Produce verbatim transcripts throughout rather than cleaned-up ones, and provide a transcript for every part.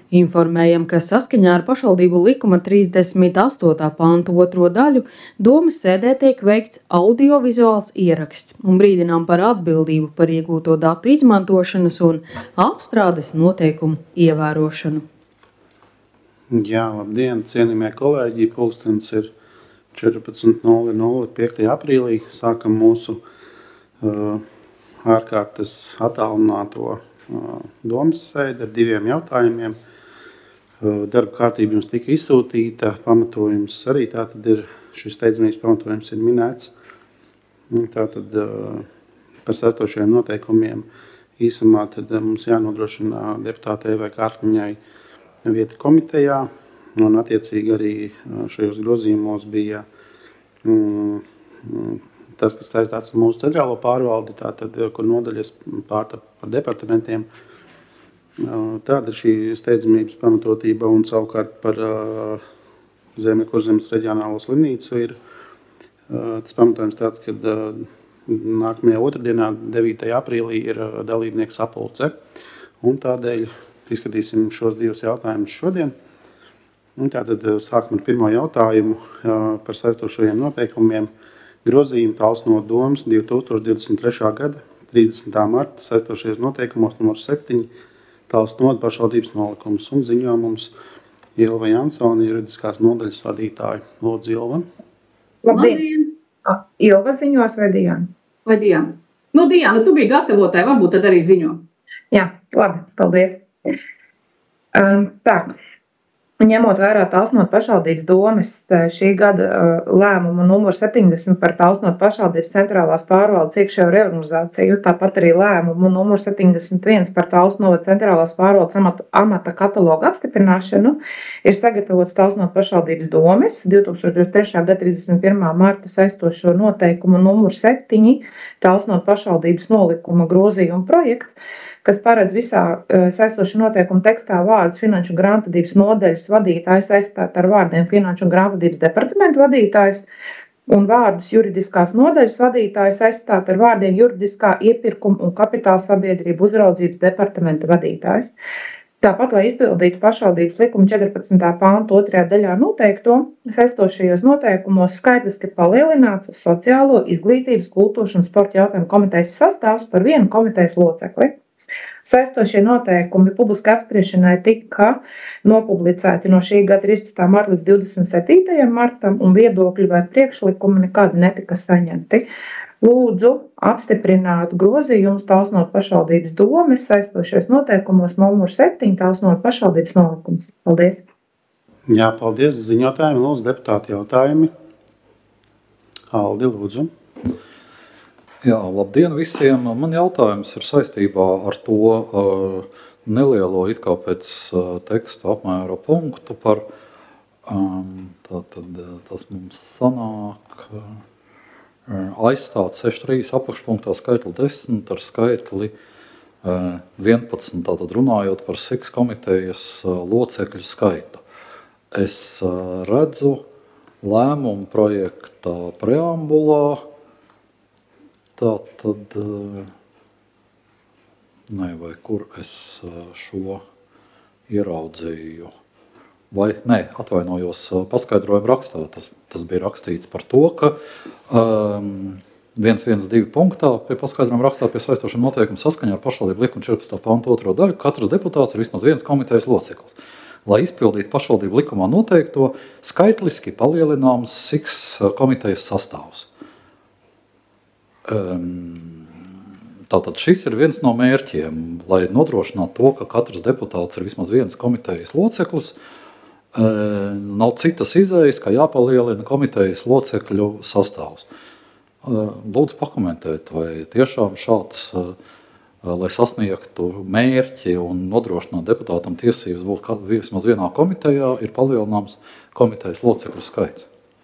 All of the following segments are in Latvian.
Informējam, ka saskaņā ar pašvaldību likuma trīsdesmit astotā panta otro daļu domas sēdē tiek veikts audiovizuāls ieraksts un brīdinām par atbildību par iegūto datu izmantošanas un apstrādes noteikumu ievērošanu. Jā, labdien, cienījamie kolēģi, pulkstens ir četrpadsmit nulle nulle piektajā aprīlī. Sākam mūsu uh, ārkārtas attālināto uh, domas sēdi ar diviem jautājumiem. Uh, darba kārtība jums tika izsūtīta, pamatojums arī tātad ir, šis steidzamības pamatojums ir minēts. Tātad uh, par sastošajiem noteikumiem īsumā tad uh, mums jānodrošina deputātei vai kārtmiņai vieta komitejā, un attiecīgi arī šajos grozījumos bija mm, tas, kas saistāts ar mūsu centrālo pārvaldi, tātad, kur nodaļas pārta par departamentiem. Tāda ir šī steidzamības pamatotība, un savukārt par uh, Ziemeļkurzemes reģionālo slimnīcu ir uh, tas pamatojums tāds, ka uh, nākamajā otrdienā, devītajā aprīlī, ir uh, dalībnieku sapulce, un tādēļ izskatīsim šos divus jautājumus šodien. Un tātad sākam ar pirmo jautājumu par saistošajiem noteikumiem. Grozījumi tāls no domas divi tūkstoši divdesmit trešā gada trīsdesmitā marta saistošajos noteikumos numur septiņi tāls no pašvaldības nolikums. Un ziņo mums Ilva Jansone, juridiskās nodaļas vadītāja. Lūdzu, Ilva. Labdien! Ilva ziņos vai Diana? Vai Diana? Nu, Diana, tu biji gatavotāja, varbūt tad arī ziņo. Jā, labi, paldies. Um, tā, ņemot vērā Talsnotu pašvaldības domes šī gada uh, lēmumu numuru septiņdesmit par Talsnotu pašvaldības centrālās pārvaldes iekšējo reorganizāciju, tāpat arī lēmumu numuru septiņdesmit viens par Talsnotu centrālās pārvaldes amata, amata katalogu apstiprināšanu, ir sagatavots Talsnotu pašvaldības domes divi tūkstoši divdesmit trešā gada trīsdesmit pirmā marta saistošo noteikumu numuru septiņi Talsnotu pašvaldības nolikuma grozījuma projekts, kas paredz visā saistoša noteikuma tekstā vārdus finanšu un grāmatvedības nodaļas vadītājs aizstāt ar vārdiem finanšu un grāmatvedības departamenta vadītājs un vārdus juridiskās nodaļas vadītājs aizstāt ar vārdiem juridiskā iepirkuma un kapitāla sabiedrību uzraudzības departamenta vadītājs. Tāpat, lai izpildītu pašvaldības likuma četrpadsmitā panta otrajā daļā noteikto, saistošajos noteikumos skaitliski palielināts sociālo, izglītības, kultūras un sporta jautājumu komitejas sastāvs par vienu komitejas locekli. Saistošie noteikumi publiski apspriešanai tika nopublicēti no šī gada trīspadsmitā marta līdz divdesmit septītajam martam, un viedokļi vai priekšlikumi nekad netika saņemti. Lūdzu apstiprināt grozījumus Talsnotu pašvaldības domes saistošies noteikumos numur septiņi Talsnotu pašvaldības nolikums. Paldies! Jā, paldies ziņotājiem. Lūdzu, deputāti jautājumi. Aldi, lūdzu. Jā, labdien visiem. Man jautājums ir saistībā ar to uh, nelielo it kā pēc uh, teksta apmēra punktu par, um, tātad tas mums sanāk, uh, aizstāt sešdesmit trīs apakšpunktā skaitli desmit ar skaitli uh, vienpadsmit, tātad runājot par seks komitejas uh, locekļu skaitu. Es uh, redzu lēmumu projekta preambulā, tā tad, ne, vai kur es šo ieraudzīju, vai, ne, atvainojos, paskaidrojumu rakstā, tas, tas bija rakstīts par to, ka um, viens viens divi punktā pie paskaidrojumu rakstā pie saistošiem noteikumu saskaņā ar pašvaldību likuma četrpadsmitā panta otro daļu, katrs deputāts ir vismaz viens komitejas loceklis. Lai izpildītu pašvaldību likumā noteikto, skaitliski palielināms seks komitejas sastāvs. Tātad šis ir viens no mērķiem, lai nodrošinātu to, ka katrs deputāts ir vismaz viens komitejas loceklis. Nav citas izējas, ka jāpalielina komitejas locekļu sastāvs. Lūdzu pakomentēt, vai tiešām šāds, lai sasniegtu mērķi un nodrošinātu deputātam tiesības būt vismaz vienā komitejā, ir palielināms komitejas locekļu skaits.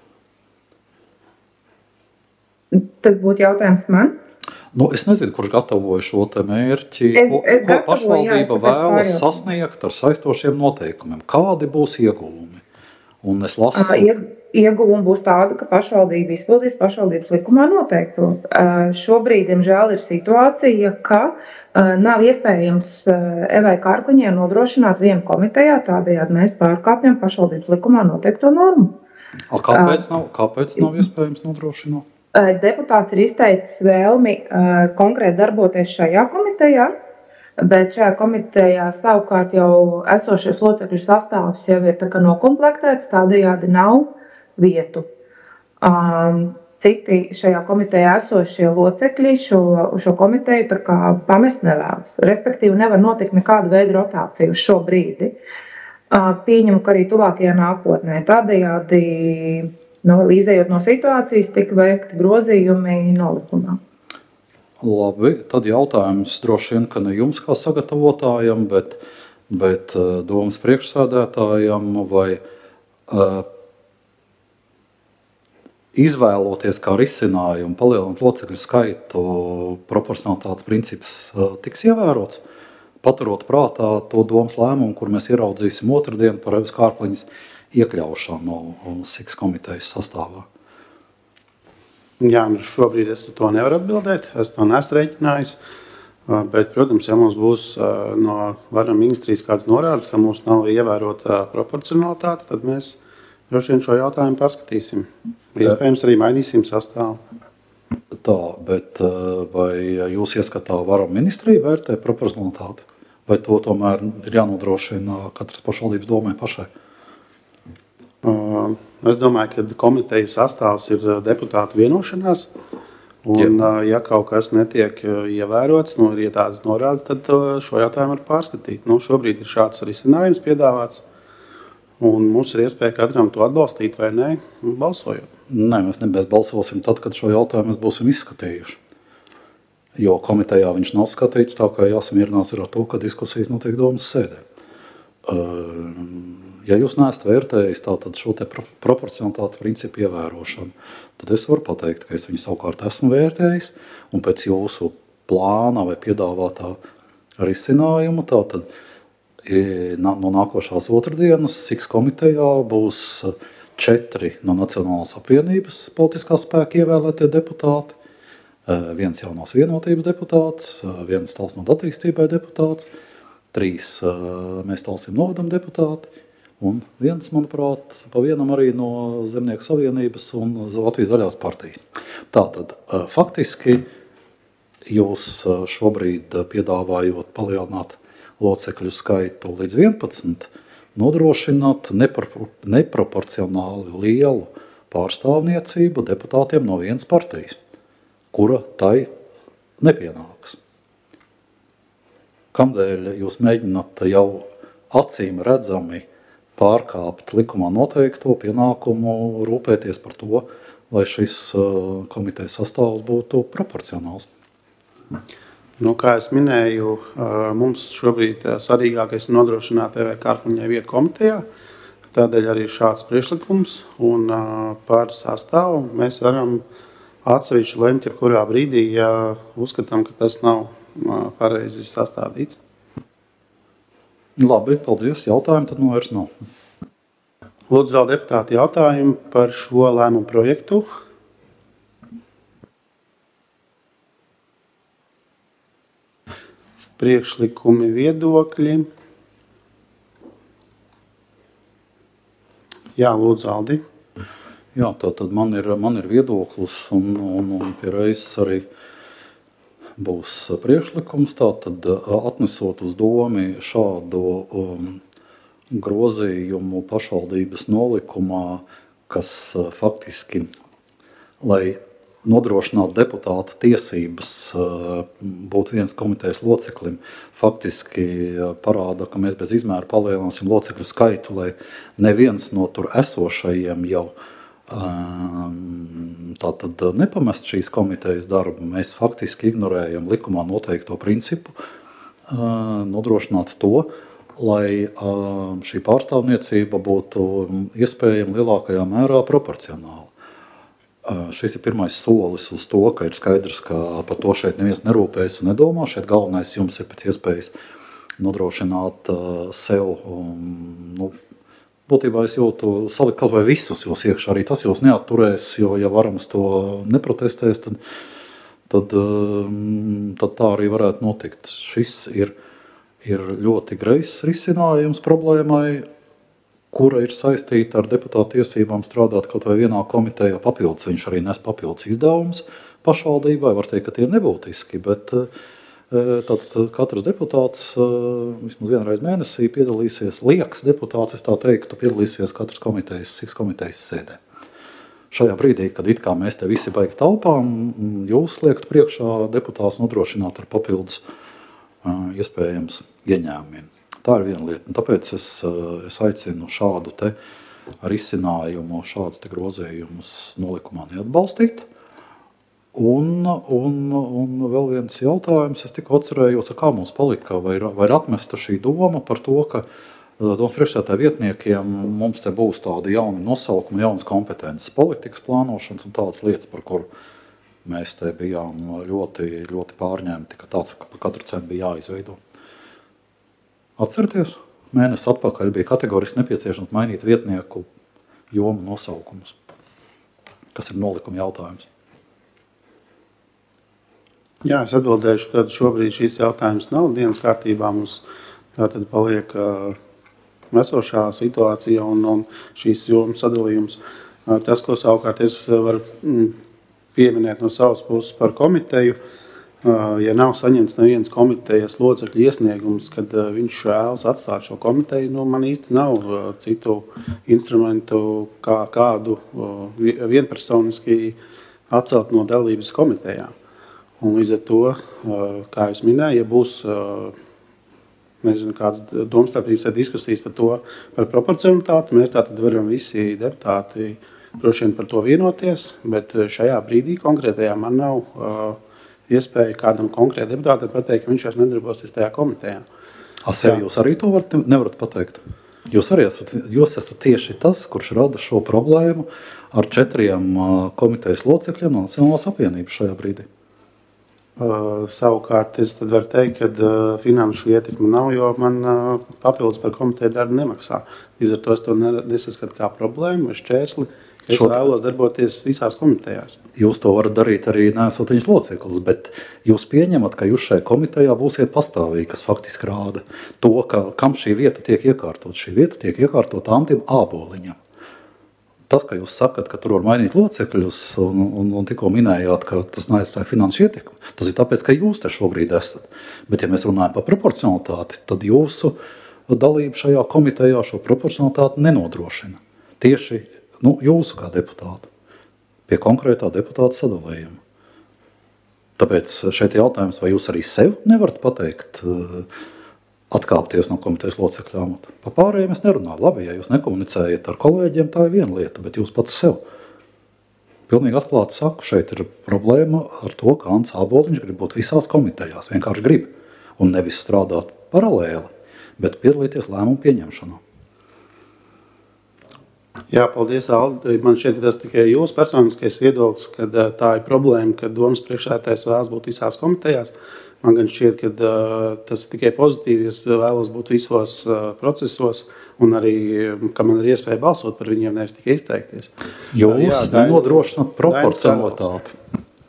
Tas būtu jautājums man? Nu, es nezinu, kurš gatavoja šo te mērķi, es, ko, es ko pašvaldība jā, vēlas sasniegt ar saistošiem noteikumiem. Kādi būs ieguvumi? Un es lasu... ieguvumi būs tādi, ka pašvaldība izpildīs pašvaldības likumā noteikto. Šobrīd, diemžēl, ir situācija, ka nav iespējams Evai Kārkliņai nodrošināt vienu komitejā, tādējādi mēs pārkāpjam pašvaldības likumā noteikto normu. A, kāpēc, nav, kāpēc nav iespējams nodrošināt? Deputāts ir izteicis vēlmi konkrēti darboties šajā komitejā, bet šajā komitejā savukārt jau esošies locekļu sastāvs jau ir tā kā nokomplektēts, tādējādi nav vietu. Um, citi šajā komitejā esošie locekļi šo, šo komiteju tā kā pamest nevēlas. Respektīvi nevar notikt nekāda veida rotācija uz šo brīdi. Uh, pieņemu, ka arī tuvākajā nākotnē. Tādējādi, nu, izējot no situācijas, tika veikti grozījumi nolikumā. Labi, tad jautājums droši vien, ka ne jums kā sagatavotājam, bet, bet domas priekšsēdētājam vai uh, izvēloties kā risinājumu palielināt locekļu skaitu, proporcionalitātes princips uh, tiks ievērots, paturot prātā to domas lēmumu, kur mēs ieraudzīsim otrdien par Evas Kārkliņas iekļaušanu SIX komitejas sastāvā. Jā, nu šobrīd es to nevaru atbildēt, es to neesmu rēķinājis, bet, protams, ja mums būs no vara ministrijas kāds norādes, ka mums nav ievērota proporcionalitāte, tad mēs droši vien šo jautājumu pārskatīsim. Iespējams, arī mainīsim sastāvu. Tā, bet vai jūs ieskatā vara ministrija vērtē proporcionalitāti? Vai to tomēr ir jānodrošina katras pašvaldības domai pašai? Es domāju, ka komiteju sastāvs ir deputātu vienošanās, un Jā. ja kaut kas netiek ievērots, nu, ja tādas norādes, tad šo jautājumu var pārskatīt. Nu, šobrīd ir šāds risinājums piedāvāts, un mums ir iespēja katram to atbalstīt vai nē, balsojot. Nē, mēs nebezbalsosim tad, kad šo jautājumu mēs būsim izskatījuši. Jo komitejā viņš nav skatīts, tā kā jāsamierinās ar to, ka diskusijas notiek domas sēdē. Ja jūs neesat vērtējis tātad šo te proporcionalitātes principu ievērošanu, tad es varu pateikt, ka es viņu savukārt esmu vērtējis, un pēc jūsu plāna vai piedāvātā risinājuma, tātad no nākošās otrdienas SIX komitejā būs četri no Nacionālās apvienības politiskā spēka ievēlētie deputāti, viens jaunās vienotības deputāts, viens Talsnoda attīstībai deputāts, trīs mēs Talsim novadam deputāti, un viens, manuprāt, pa vienam arī no Zemnieku savienības un Latvijas zaļās partijas. Tātad, faktiski, jūs šobrīd piedāvājot palielināt locekļu skaitu līdz vienpadsmit, nodrošināt nepro, neproporcionāli lielu pārstāvniecību deputātiem no vienas partijas, kura tai nepienāks. Kamdēļ jūs mēģināt jau acīm redzami pārkāpt likumā noteikto pienākumu rūpēties par to, lai šis komitejas sastāvs būtu proporcionāls? Nu, kā es minēju, mums šobrīd svarīgākais ir nodrošināt Evai Kārkliņai vietu komitejā, tādēļ arī šāds priekšlikums, un par sastāvu mēs varam atsevišķi lemt jebkurā brīdī, ja uzskatām, ka tas nav pareizi sastādīts. Labi, paldies. Jautājumu tad nu vairs nav. Lūdzu, vēl deputāti jautājumu par šo lēmumu projektu. Priekšlikumi, viedokļi. Jā, lūdzu, Aldi. Jā, tā tad man ir, man ir viedoklis un, un, un pie reizes arī būs priekšlikums, tātad atnesot uz domi šādu um, grozījumu pašvaldības nolikumā, kas uh, faktiski, lai nodrošinātu deputāta tiesības uh, būt viens komitejas loceklim, faktiski uh, parāda, ka mēs bez izmēra palielināsim locekļu skaitu, lai neviens no tur esošajiem jau tātad nepamest šīs komitejas darbu. Mēs faktiski ignorējam likumā noteikto principu, nodrošināt to, lai šī pārstāvniecība būtu iespējama lielākajā mērā proporcionāli. Šis ir pirmais solis uz to, ka ir skaidrs, ka par to šeit neviens nerūpējas un nedomā. Šeit galvenais jums ir pēc iespējas nodrošināt sev nu, būtībā es jūtu salikt kaut vai visus jūs iekšā, arī tas jūs neatturēs, jo ja varams to neprotestēs, tad, tad, tad tā arī varētu notikt. Šis ir, ir ļoti greizs risinājums problēmai, kura ir saistīta ar deputātu tiesībām strādāt kaut vai vienā komitejā papildus. Viņš arī nes papildus izdevumus pašvaldībai, var teikt, ka tie ir nebūtiski, bet tad katrs deputāts vismaz vienreiz mēnesī piedalīsies, liekas deputāts, es tā teiktu, piedalīsies katras komitejas, six komitejas sēdē. Šajā brīdī, kad it kā mēs te visi baigi taupām, jūs liekat priekšā deputāts nodrošināt ar papildus iespējams ieņēmumiem. Tā ir viena lieta. Un tāpēc es, es aicinu šādu te risinājumu, šādus te grozējumus nolikumā neatbalstīt. Un, un, un vēl viens jautājums, es tikko atcerējos, kā mums palika, vai, vai ir atmesta šī doma par to, ka domas priekšsēdētāju vietniekiem mums te būs tāda jauna nosaukuma, jaunas kompetences, politikas plānošanas un tādas lietas, par kuru mēs te bijām ļoti, ļoti pārņemti, ka tāds, ka par katru cenu bija jāizveido. Atcerieties, mēnesi atpakaļ bija kategoriski nepieciešams mainīt vietnieku jomu nosaukumus, kas ir nolikuma jautājums. Jā, es atbildēšu, ka šobrīd šīs jautājums nav dienas kārtībā. Mums tātad paliek uh, esošā situācija un, un šīs jomas sadalījums. Uh, tas, ko savukārt es varu mm, pieminēt no savas puses par komiteju, uh, ja nav saņemts neviens komitejas locekļu iesniegums, kad uh, viņš vēlas atstāt šo komiteju, nu, man īsti nav uh, citu instrumentu, kā kādu uh, vienpersoniski atcelt no dalības komitejā. Un līdz ar to, kā es minēju, ja būs nezinu, kādas domstarpības vai diskusijas par to, par proporcionalitāti, mēs tātad varam visi deputāti droši vien par to vienoties, bet šajā brīdī konkrētajā man nav iespēja kādam konkrētam deputātam pateikt, ka viņš vairs nedarbosies tajā komitejā. A sevi jūs arī to varat, nevarat pateikt? Jūs arī esat, jūs esat tieši tas, kurš rada šo problēmu ar četriem komitejas locekļiem no Nacionālās apvienības šajā brīdī. Uh, savukārt es tad varu teikt, ka uh, finanšu ietekme nav, jo man uh, papildus par komiteju darbu nemaksā. Līdz ar to es to nesaskatu kā problēmu vai šķērsli. Es Šo... vēlos darboties visās komitejās. Jūs to varat darīt arī neesot viņas loceklis, bet jūs pieņemat, ka jūs šajā komitejā būsiet pastāvīgi, kas faktiski rāda to, ka, kam šī vieta tiek iekārtot. Šī vieta tiek iekārtot Antim Āboliņam. Tas, ka jūs sakat, ka tur var mainīt locekļus un, un, un tikko minējāt, ka tas neaizstāja finanšu ietekmi, tas ir tāpēc, ka jūs te šobrīd esat. Bet, ja mēs runājam par proporcionalitāti, tad jūsu dalība šajā komitejā šo proporcionalitāti nenodrošina. Tieši nu, jūsu kā deputāta pie konkrētā deputāta sadalījuma. Tāpēc šeit jautājums, vai jūs arī sev nevarat pateikt, atkāpties no komitejas locekļa amata. Pa pārējiem es nerunāju. Labi, ja jūs nekomunicējat ar kolēģiem, tā ir viena lieta, bet jūs pats sev. Pilnīgi atklāti saku, šeit ir problēma ar to, ka Ants Āboliņš grib būt visās komitejās, vienkārši grib. Un nevis strādāt paralēli, bet piedalīties lēmumu pieņemšanā. Jā, paldies, Aldi. Man šķiet, ka tas tikai jūsu personiskais viedoklis, kad tā ir problēma, ka domas priekšsēdētājs vēlas būt visās komitejās. Man gan šķiet, ka uh, tas ir tikai pozitīvi, es vēlos būt visos uh, procesos un arī, ka man ir iespēja balsot par viņiem, nevis tikai izteikties. Jūs nenodrošināt proporcionalitāti.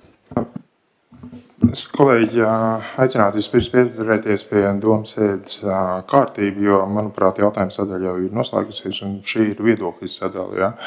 Es, kolēģi, aicinātu vispirms pieturēties pie domas sēdes kārtību, jo, manuprāt, jautājums sadaļa jau ir noslēgusies, un šī ir viedokļu sadaļa. Ja?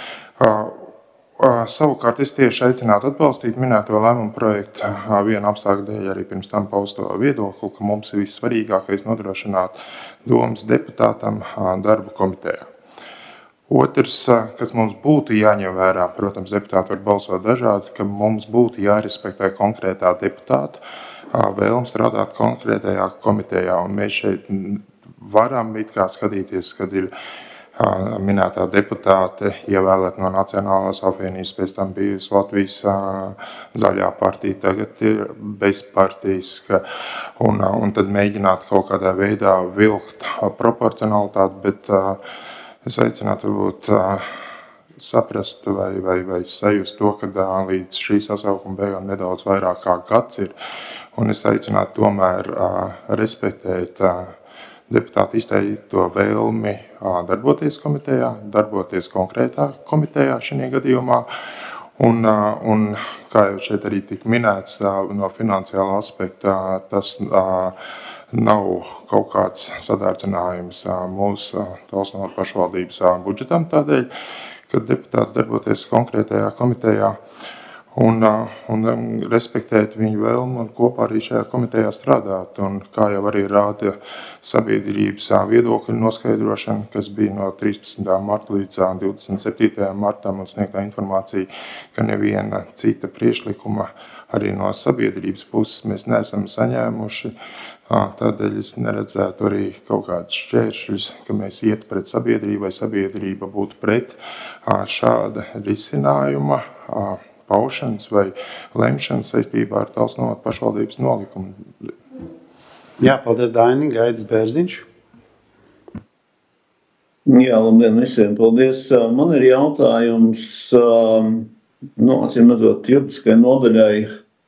Savukārt es tieši aicinātu atbalstīt minēto lēmumu projektu vienu apstākļu dēļ arī pirms tam pausto viedokli, ka mums ir vissvarīgākais nodrošināt domas deputātam darbu komitejā. Otrs, kas mums būtu jāņem vērā, protams, deputāti var balsot dažādi, ka mums būtu jārespektē konkrētā deputāta vēlme strādāt konkrētajā komitejā, un mēs šeit varam it kā skatīties, kad ir minētā deputāte ievēlēt no Nacionālās apvienības, pēc tam bijusi Latvijas zaļā partija, tagad ir bez partijas, ka, un, un tad mēģināt kaut kādā veidā vilkt proporcionalitāti, bet es aicinātu varbūt saprast vai, vai, vai sajust to, ka līdz šī sasaukuma beigām nedaudz vairāk kā gads ir, un es aicinātu tomēr respektēt deputātu izteikto vēlmi darboties komitejā, darboties konkrētā komitejā šajā gadījumā. Un, un kā jau šeit arī tika minēts, no finansiāla aspekta tas nav kaut kāds sadārdzinājums mūsu Talsnoru pašvaldības budžetam tādēļ, kad deputāts darboties konkrētajā komitejā un, un respektēt viņu vēlmu un kopā arī šajā komitejā strādāt. Un kā jau arī rāda sabiedrības viedokļu noskaidrošana, kas bija no trīspadsmitā marta līdz divdesmit septītajam martam un sniegtā informācija, ka neviena cita priekšlikuma arī no sabiedrības puses mēs neesam saņēmuši. Tādēļ es neredzētu arī kaut kādus šķēršļus, ka mēs iet pret sabiedrību vai sabiedrība būtu pret šāda risinājuma paušanas vai lemšanas saistībā ar Talsnoru pašvaldības nolikumu. Jā, paldies, Daini. Gaidis Bērziņš. Jā, labdien visiem, paldies. Man ir jautājums, nu, acīm redzot, juridiskai nodaļai,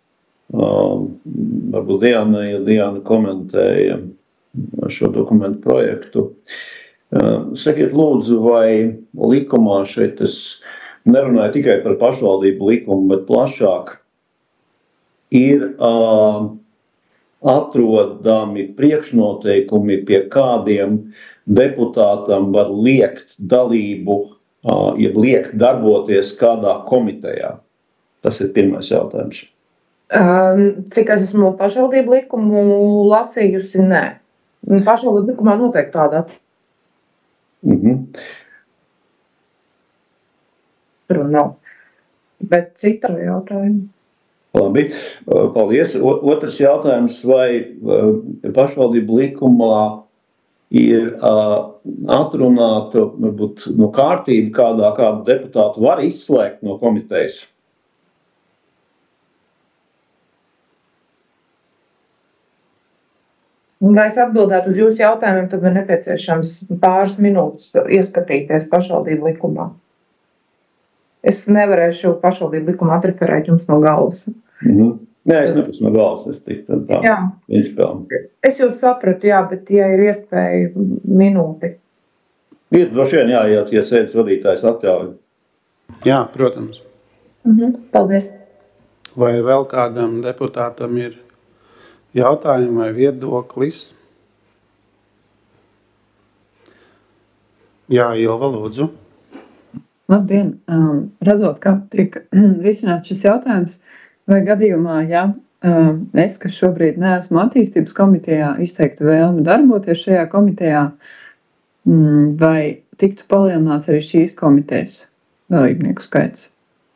varbūt Diānai, ja Diāna komentēja šo dokumentu projektu. Sakiet lūdzu, vai likumā šeit es nerunāju tikai par pašvaldību likumu, bet plašāk ir uh, atrodami priekšnoteikumi, pie kādiem deputātam var liekt dalību, uh, ja liekt darboties kādā komitejā. Tas ir pirmais jautājums. Um, cik es esmu pašvaldību likumu lasījusi, nē. Pašvaldību likumā noteikti tādā. Mhm. Tur nav. Bet cita jautājuma. Labi, paldies. Otrs jautājums, vai pašvaldību likumā ir atrunāta varbūt no kārtība, kādā kādu deputātu var izslēgt no komitejas? Lai es atbildētu uz jūsu jautājumiem, tad man nepieciešams pāris minūtes ieskatīties pašvaldību likumā. Es nevarēšu pašvaldību likumu atreferēt jums no galvas. Mm-hmm. Nē, es neprasu no galvas, es tik tad tā. Jā. Principāli. Es jūs sapratu, jā, bet ja ir iespēja minūti. Ir droši vien, jā, ja, ja sēdes vadītājs atļauj. Jā, protams. Mhm. Paldies. Vai vēl kādam deputātam ir jautājumi vai viedoklis? Jā, Ilva, lūdzu. Labdien! Um, redzot, kā tiek risināts šis jautājums, vai gadījumā, ja um, es, kas šobrīd neesmu attīstības komitejā, izteiktu vēlmi darboties šajā komitejā, um, vai tiktu palielināts arī šīs komitejas dalībnieku skaits?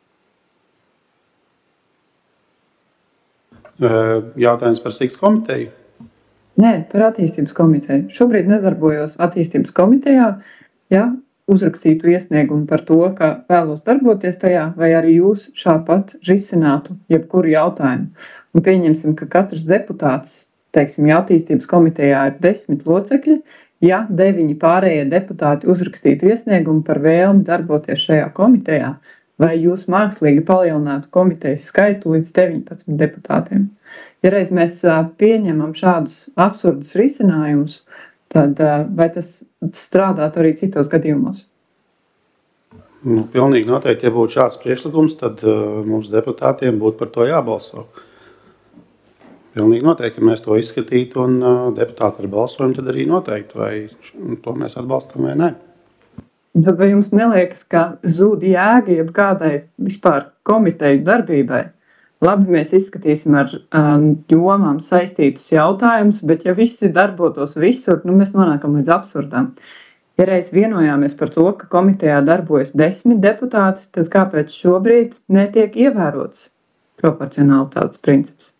Jautājums par SIX komiteju? Nē, par attīstības komiteju. Šobrīd nedarbojos attīstības komitejā, ja uzrakstītu iesniegumu par to, ka vēlos darboties tajā, vai arī jūs šāpat risinātu jebkuru jautājumu. Un pieņemsim, ka katrs deputāts, teiksim, ja attīstības komitejā ir desmit locekļi, ja deviņi pārējie deputāti uzrakstītu iesniegumu par vēlmi darboties šajā komitejā, vai jūs mākslīgi palielinātu komitejas skaitu līdz deviņpadsmit deputātiem. Ja reiz mēs pieņemam šādus absurdus risinājumus, tad vai tas strādātu arī citos gadījumos? Nu, pilnīgi noteikti, ja būtu šāds priekšlikums, tad uh, mums deputātiem būtu par to jābalso. Pilnīgi noteikti, ja mēs to izskatītu un uh, deputāti ar balsojumu, tad arī noteikti, vai to mēs atbalstam vai nē. Tad vai jums neliekas, ka zūd jēga jeb kādai vispār komiteju darbībai? Labi, mēs izskatīsim ar um, jomām saistītus jautājumus, bet ja visi darbotos visur, nu mēs nonākam līdz absurdām. Ja reiz vienojāmies par to, ka komitejā darbojas desmit deputāti, tad kāpēc šobrīd netiek ievērots proporcionalitātes princips?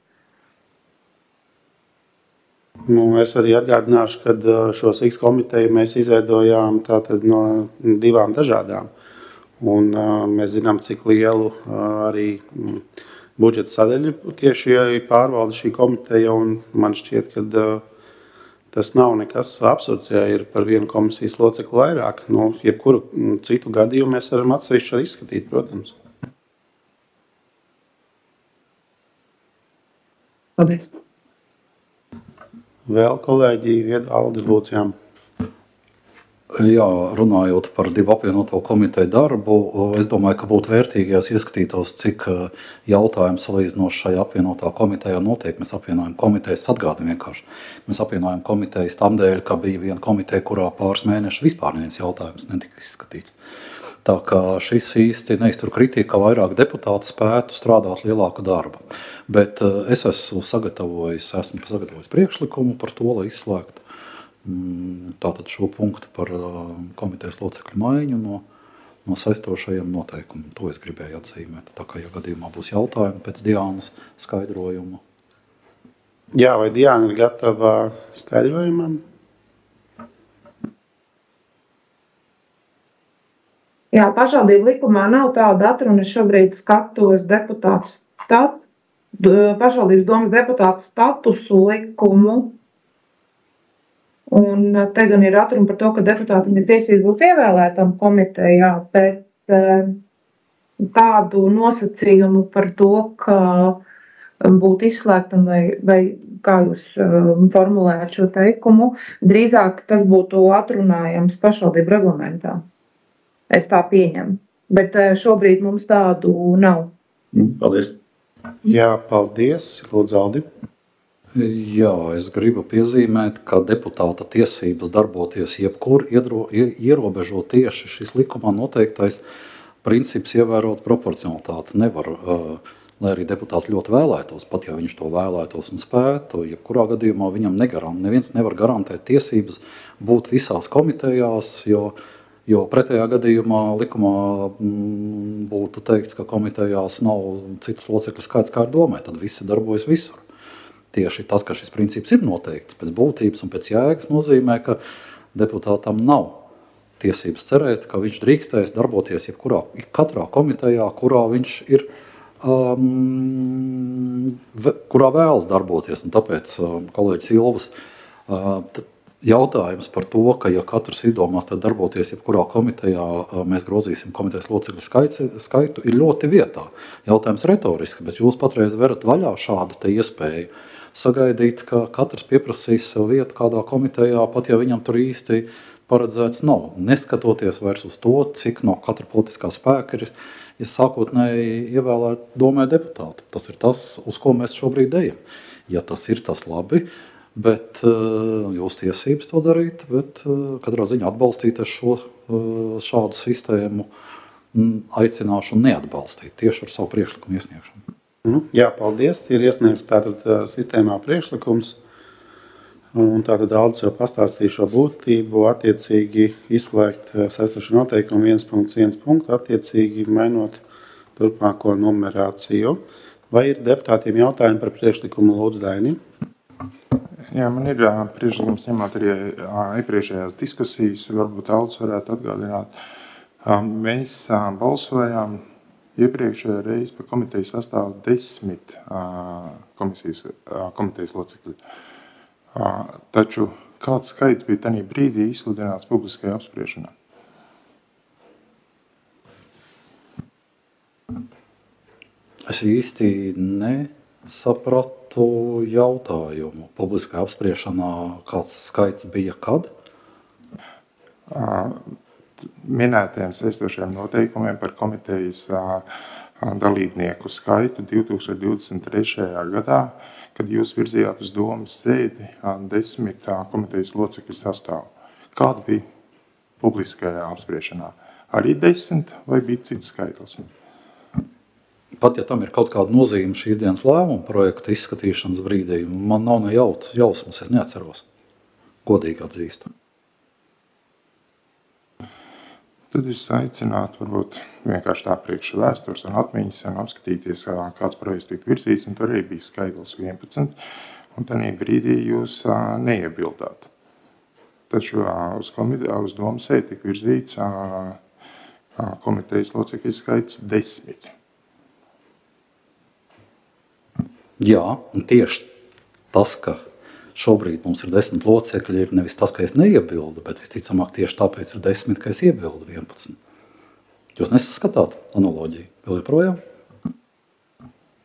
Nu, es arī atgādināšu, ka šo SIX komiteju mēs izveidojām tātad no divām dažādām. Un uh, mēs zinām, cik lielu uh, arī budžeta sadaļu tieši pārvalda šī komiteja, un man šķiet, ka uh, tas nav nekas absurds, ja ir par vienu komisijas locekli vairāk. Nu, jebkuru citu gadījumu mēs varam atsevišķi arī izskatīt, protams. Paldies. Vēl kolēģi, vied Aldi lūdzu, jā. Jā, runājot par divu apvienoto komiteju darbu, es domāju, ka būtu vērtīgi, ja es ieskatītos, cik jautājumu salīdzinoši šajā apvienotā komitejā notiek. Mēs apvienojam komitejas, atgādam vienkārši. Mēs apvienojam komitejas tam dēļ, ka bija viena komiteja, kurā pāris mēnešus vispār neviens jautājums netika izskatīts. Tā kā šis īsti neiztur kritiku, ka vairāk deputāti spētu strādāt lielāku darbu. Bet es esmu sagatavojis, esmu sagatavojis priekšlikumu par to, lai izslēgtu tātad šo punktu par komitejas locekļu maiņu no, no saistošajiem noteikumiem. To es gribēju atzīmēt. Tā kā, ja gadījumā būs jautājumi pēc Diānas skaidrojuma. Jā, vai Diāna ir gatava skaidrojumam? Jā, pašvaldību likumā nav tāda atruna. Es šobrīd skatos deputātu stat, pašvaldības domas deputātu statusu likumu. Un te gan ir atruna par to, ka deputātam ir tiesības būt ievēlētam komitejā, bet tādu nosacījumu par to, ka būtu izslēgtam vai, vai kā jūs formulējat šo teikumu, drīzāk tas būtu atrunājams pašvaldību reglamentā. Es tā pieņemu, bet šobrīd mums tādu nav. Paldies. Jā, paldies. Lūdzu, Aldi. Jā, es gribu piezīmēt, ka deputāta tiesības darboties jebkur iedro, ierobežo tieši šis likumā noteiktais princips ievērot proporcionalitāti. Nevar, lai arī deputāts ļoti vēlētos, pat ja viņš to vēlētos un spētu, jebkurā gadījumā viņam negaran, neviens nevar garantēt tiesības būt visās komitejās, jo, jo pretējā gadījumā likumā m, būtu teikts, ka komitejās nav citas locekļu skaits, kā ir domē, tad visi darbojas visur. Tieši tas, ka šis princips ir noteikts pēc būtības un pēc jēgas, nozīmē, ka deputātam nav tiesības cerēt, ka viņš drīkstēs darboties jebkurā, katrā komitejā, kurā viņš ir, um, kurā vēlas darboties. Un tāpēc um, kolēģis Ilvas uh, jautājums par to, ka ja katrs izdomās tad darboties jebkurā komitejā, uh, mēs grozīsim komitejas locekļu skaitu, skaitu, ir ļoti vietā. Jautājums retorisks, bet jūs patreiz verat vaļā šādu te iespēju sagaidīt, ka katrs pieprasīs sev vietu kādā komitejā, pat ja viņam tur īsti paredzēts nav. Neskatoties vairs uz to, cik no katra politiskā spēka ir, ir sākotnēji ievēlēt domē deputāti. Tas ir tas, uz ko mēs šobrīd ejam. Ja tas ir, tas labi, bet uh, jūs tiesības to darīt, bet uh, katrā ziņā atbalstīt šo, uh, šādu sistēmu aicināšu neatbalstīt tieši ar savu priekšlikumu iesniegšanu. Jā, paldies. Ir iesniegts tātad sistēmā priekšlikums. Un tātad Aldis jau pastāstīja šo būtību, attiecīgi izslēgt saistošo noteikumu viens punkts viens punktu, attiecīgi mainot turpmāko numerāciju. Vai ir deputātiem jautājumi par priekšlikumu? Lūdzu, Daini? Jā, man ir priekšlikums ņemot arī iepriekšējās diskusijas, varbūt Aldis varētu atgādināt. Mēs balsojām iepriekšējā reize par komitejas sastāvu desmit komisijas, komitejas locekļi. Taču kāds skaits bija tajā brīdī izsludināts publiskajā apspriešanā? Es īsti nesapratu jautājumu. Publiskajā apspriešanā kāds skaits bija kad? Minētajiem saistošajiem noteikumiem par komitejas dalībnieku skaitu divi tūkstoši divdesmit trešajā gadā, kad jūs virzījāt uz domas sēdi desmit komitejas locekļu sastāvu. Kāds bija publiskajā apspriešanā? Arī desmit vai bija cits skaitlis? Pat ja tam ir kaut kāda nozīme šīs dienas lēmuma projekta izskatīšanas brīdī, man nav ne jausmas, es neatceros. Godīgi atzīstu. Tad es aicinātu varbūt vienkārši tā priekš vēstures un atmiņas un apskatīties, kāds projekts tiek virzīts, un tur arī bija skaitlis vienpadsmit, un tādā brīdī jūs neiebildāt. Taču uz, uz domas sēdi tika virzīts komitejas locekļu skaits desmit. Jā, un tieši tas, ka šobrīd mums ir desmit locekļi, ir nevis tas, ka es neiebildu, bet visticamāk tieši tāpēc ir desmit, ka es iebildu vienpadsmit. Jūs nesaskatāt analoģiju? Vēl joprojām?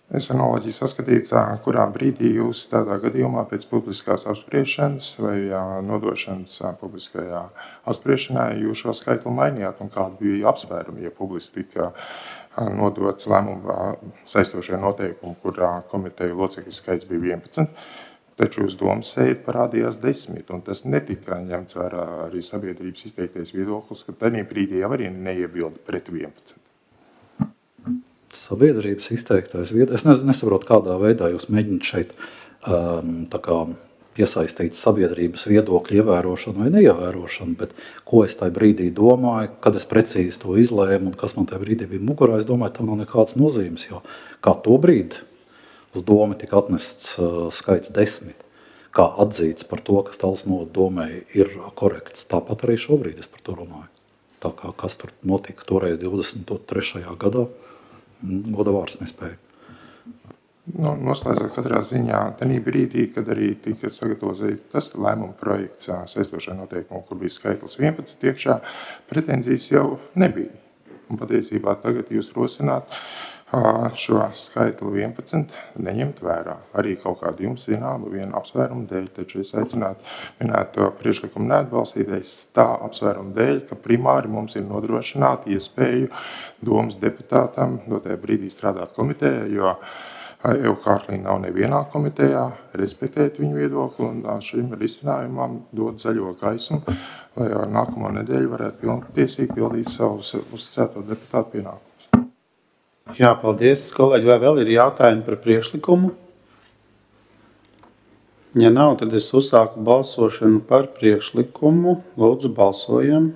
Es analoģiju saskatītu, kurā brīdī jūs tādā gadījumā pēc publiskās apspriešanas vai nodošanas publiskajā apspriešanā jūs šo skaitli mainījāt un kādi bija apsvērumi, ja publiski tika nodots lēmumu saistošie noteikumi, kurā komiteju locekļu skaits bija vienpadsmit, taču uz domas sēdi parādījās desmit, un tas netika ņemts vērā arī sabiedrības izteiktais viedoklis, ka tajā brīdī jau arī neiebilda pret vienpadsmit. Sabiedrības izteiktais viedoklis. Es nesaprotu, kādā veidā jūs mēģināt šeit um, tā kā piesaistīt sabiedrības viedokļu ievērošanu vai neievērošanu, bet ko es tajā brīdī domāju, kad es precīzi to izlēmu un kas man tajā brīdī bija mugurā, es domāju, tam nav nekāds nozīmes, jo kā to brīdi uz domu tika atnests uh, skaits desmit, kā atzīts par to, kas tals no domai ir korekts. Tāpat arī šobrīd es par to runāju. Tā kā kas tur notika toreiz divdesmit trešajā gadā, goda vārds nespēja. Nu, noslēdzot katrā ziņā, tenī brīdī, kad arī tika sagatavots tas lēmuma projekts saistošā noteikuma, kur bija skaitlis vienpadsmit iekšā, pretenzijas jau nebija. Un patiesībā tagad jūs rosināt šo skaitli vienpadsmit neņemt vērā. Arī kaut kādu jums zināmu vienu apsvērumu dēļ, taču es aicinātu minēt to priekšlikumu neatbalstītais tā apsvērumu dēļ, ka primāri mums ir nodrošināt iespēju domas deputātam dotajā brīdī strādāt komitejā, jo Eva Kārklīna nav nevienā komitejā, respektēt viņu viedokli un šim risinājumam dot zaļo gaismu, lai ar nākamo nedēļu varētu pilntiesīgi pildīt savus uzticēto deputātu pienākumus. Jā, paldies, kolēģi. Vai vēl ir jautājumi par priekšlikumu? Ja nav, tad es uzsāku balsošanu par priekšlikumu. Lūdzu, balsojam.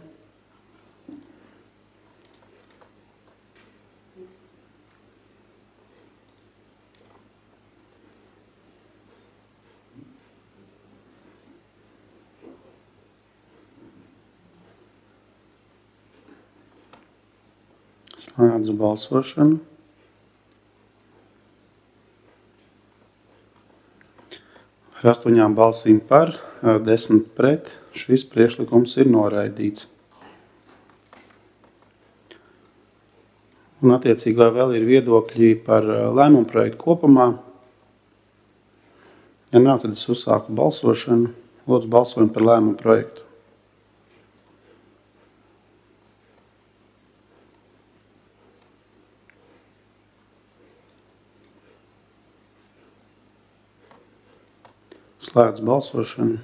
Slēdzu balsošanu. Ar astoņām balsīm par, desmit pret, šis priekšlikums ir noraidīts. Un attiecīgi vai vēl ir viedokļi par lēmumu projektu kopumā? Ja nav, tad es uzsāku balsošanu. Lūdzu, balsojam par lēmumu projektu. Slēdz balsošanu.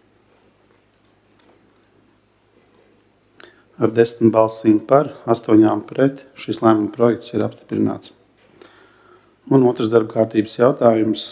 Ar desmit balsīm par, astoņām pret, šis lēmuma projekts ir apstiprināts. Un otrs darba kārtības jautājums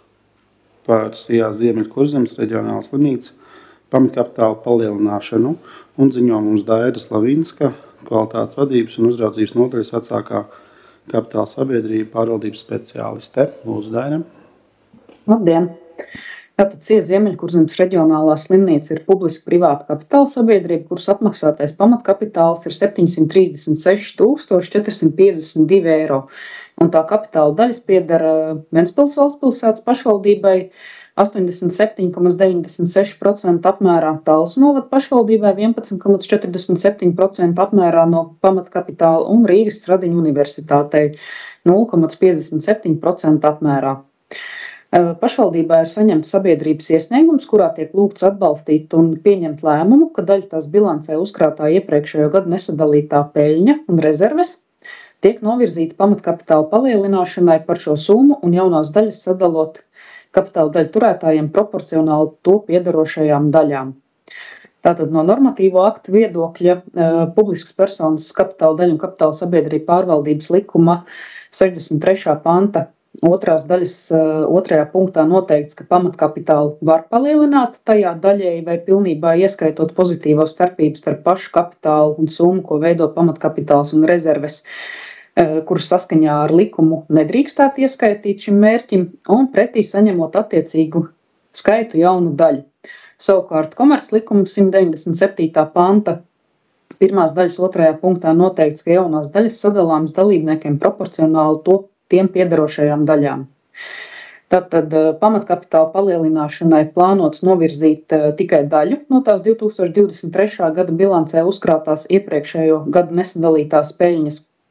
par Sijā Ziemeļkurzemes reģionāla slimnīca pamatkapitāla palielināšanu un ziņo mums Daira Slavinska, kvalitātes vadības un uzraudzības nodaļas vecākā kapitāla sabiedrība pārvaldības speciāliste. Lūdzu, Daira. Labdien! Tātad Sijā Ziemeļkurzemes reģionālā slimnīca ir publiski privāta kapitāla sabiedrība, kuras apmaksātais pamatkapitāls ir septiņsimt trīsdesmit seši tūkstoši četri simt piecdesmit divi eiro. Un tā kapitāla daļas piedara Ventspils valstspilsētas pašvaldībai astoņdesmit septiņi komats deviņdesmit seši procenti apmērā, Talsu novada pašvaldībai vienpadsmit komats četrdesmit septiņi procenti apmērā no pamatkapitāla un Rīgas Stradiņu universitātei nulle komats piecdesmit septiņi procenti apmērā. Pašvaldībā ir saņemts sabiedrības iesniegums, kurā tiek lūgts atbalstīt un pieņemt lēmumu, ka daļa tās bilancē uzkrātā iepriekšējo gadu nesadalītā peļņa un rezerves tiek novirzīta pamatkapitāla palielināšanai par šo summu un jaunās daļas sadalot kapitāla daļu turētājiem proporcionāli to piedarošajām daļām. Tātad no normatīvo aktu viedokļa publiskas personas kapitāla daļu un kapitāla sabiedrība pārvaldības likuma sešdesmit trešā panta otrās daļas otrajā punktā noteikts, ka pamatkapitālu var palielināt tajā daļēji vai pilnībā ieskaitot pozitīvo starpību starp pašu kapitālu un summu, ko veido pamatkapitāls un rezerves, kuras saskaņā ar likumu nedrīkstētu ieskaitīt šim mērķim, un pretī saņemot attiecīgu skaitu jaunu daļu. Savukārt komerclikuma simt deviņdesmit septītā panta pirmās daļas otrajā punktā noteikts, ka jaunās daļas sadalāmas dalībniekiem proporcionāli to tiem piedarošajām daļām. Tātad pamatkapitāla palielināšanai plānots novirzīt tikai daļu no tās divi tūkstoši divdesmit trešā gada bilancē uzkrātās iepriekšējo gadu nesadalītās peļņas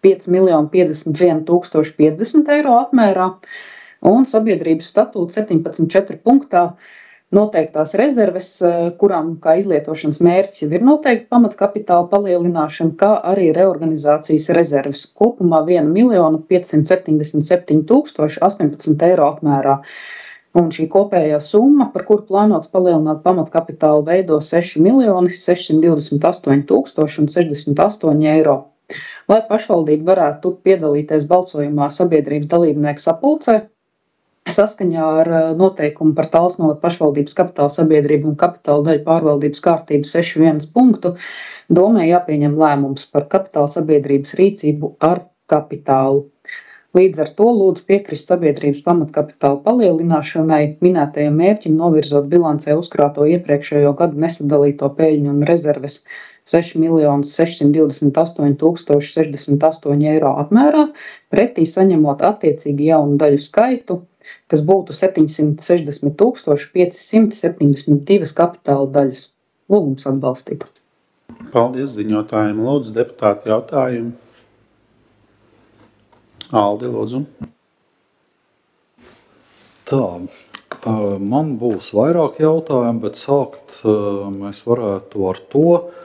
pieci miljoni piecdesmit viens tūkstoši piecdesmit eiro apmērā, un sabiedrības statūta septiņpadsmit četri punktā noteiktās rezerves, kurām kā izlietošanas mērķis jau ir noteikti pamatkapitāla palielināšana, kā arī reorganizācijas rezerves kopumā viens miljons piecsimt septiņdesmit septiņi tūkstoši astoņpadsmit eiro apmērā. Un šī kopējā summa, par kuru plānots palielināt pamatkapitālu, veido seši miljoni sešsimt divdesmit astoņi tūkstoši un sešdesmit astoņi eiro. Lai pašvaldība varētu piedalīties balsojumā sabiedrības dalībnieku sapulcē, saskaņā ar noteikumu par Talsnovu pašvaldības kapitāla sabiedrību un kapitāla daļu pārvaldības kārtību seši viens punktu, domē jāpieņem lēmums par kapitāla sabiedrības rīcību ar kapitālu. Līdz ar to lūdzu piekrist sabiedrības pamatkapitāla palielināšanai, minētajam mērķim novirzot bilancē uzkrāto iepriekšējo gadu nesadalīto peļņu un rezerves seši miljoni sešsimt divdesmit astoņi tūkstoši sešdesmit astoņi eiro apmērā, pretī saņemot attiecīgi jaunu daļu skaitu, kas būtu septiņsimt sešdesmit tūkstoši piecsimt septiņdesmit divas kapitāla daļas. Lūgums atbalstīt. Paldies ziņotājiem. Lūdzu, deputāti jautājumu. Aldi, lūdzu. Tā, man būs vairāk jautājumu, bet sākt mēs varētu ar to,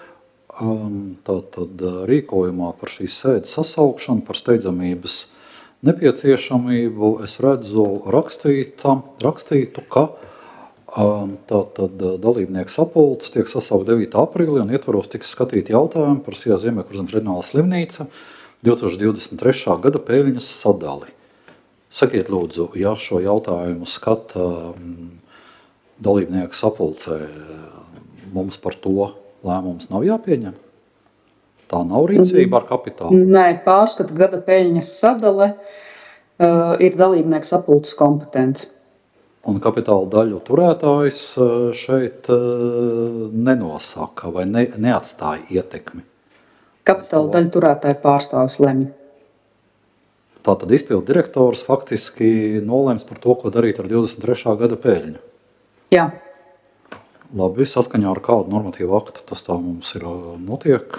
tātad rīkojumā par šīs sēdes sasaukšanu, par steidzamības nepieciešamību. Es redzu rakstīta, rakstītu, ka tātad dalībnieku sapulce tiek sasaukt devītā aprīlī un ietvaros tiks skatīti jautājumi par Sijā Ziemeļkurzemes reģionālā slimnīca divi tūkstoši divdesmit trešā gada peļņas sadali. Sakiet lūdzu, ja šo jautājumu skata dalībnieku sapulcē, mums par to lēmums nav jāpieņem? Tā nav rīcība ar kapitālu? Nē, pārskata gada peļņas sadale uh, ir dalībnieku sapulces kompetence. Un kapitāla daļu turētājs šeit uh, nenosaka vai ne, neatstāja ietekmi? Kapitāla daļu turētāja pārstāvis lemj. Tātad izpildu direktors faktiski nolems par to, ko darīt ar divdesmit trešā gada peļņu? Jā. Labi, saskaņā ar kādu normatīvu aktu tas tā mums ir notiek?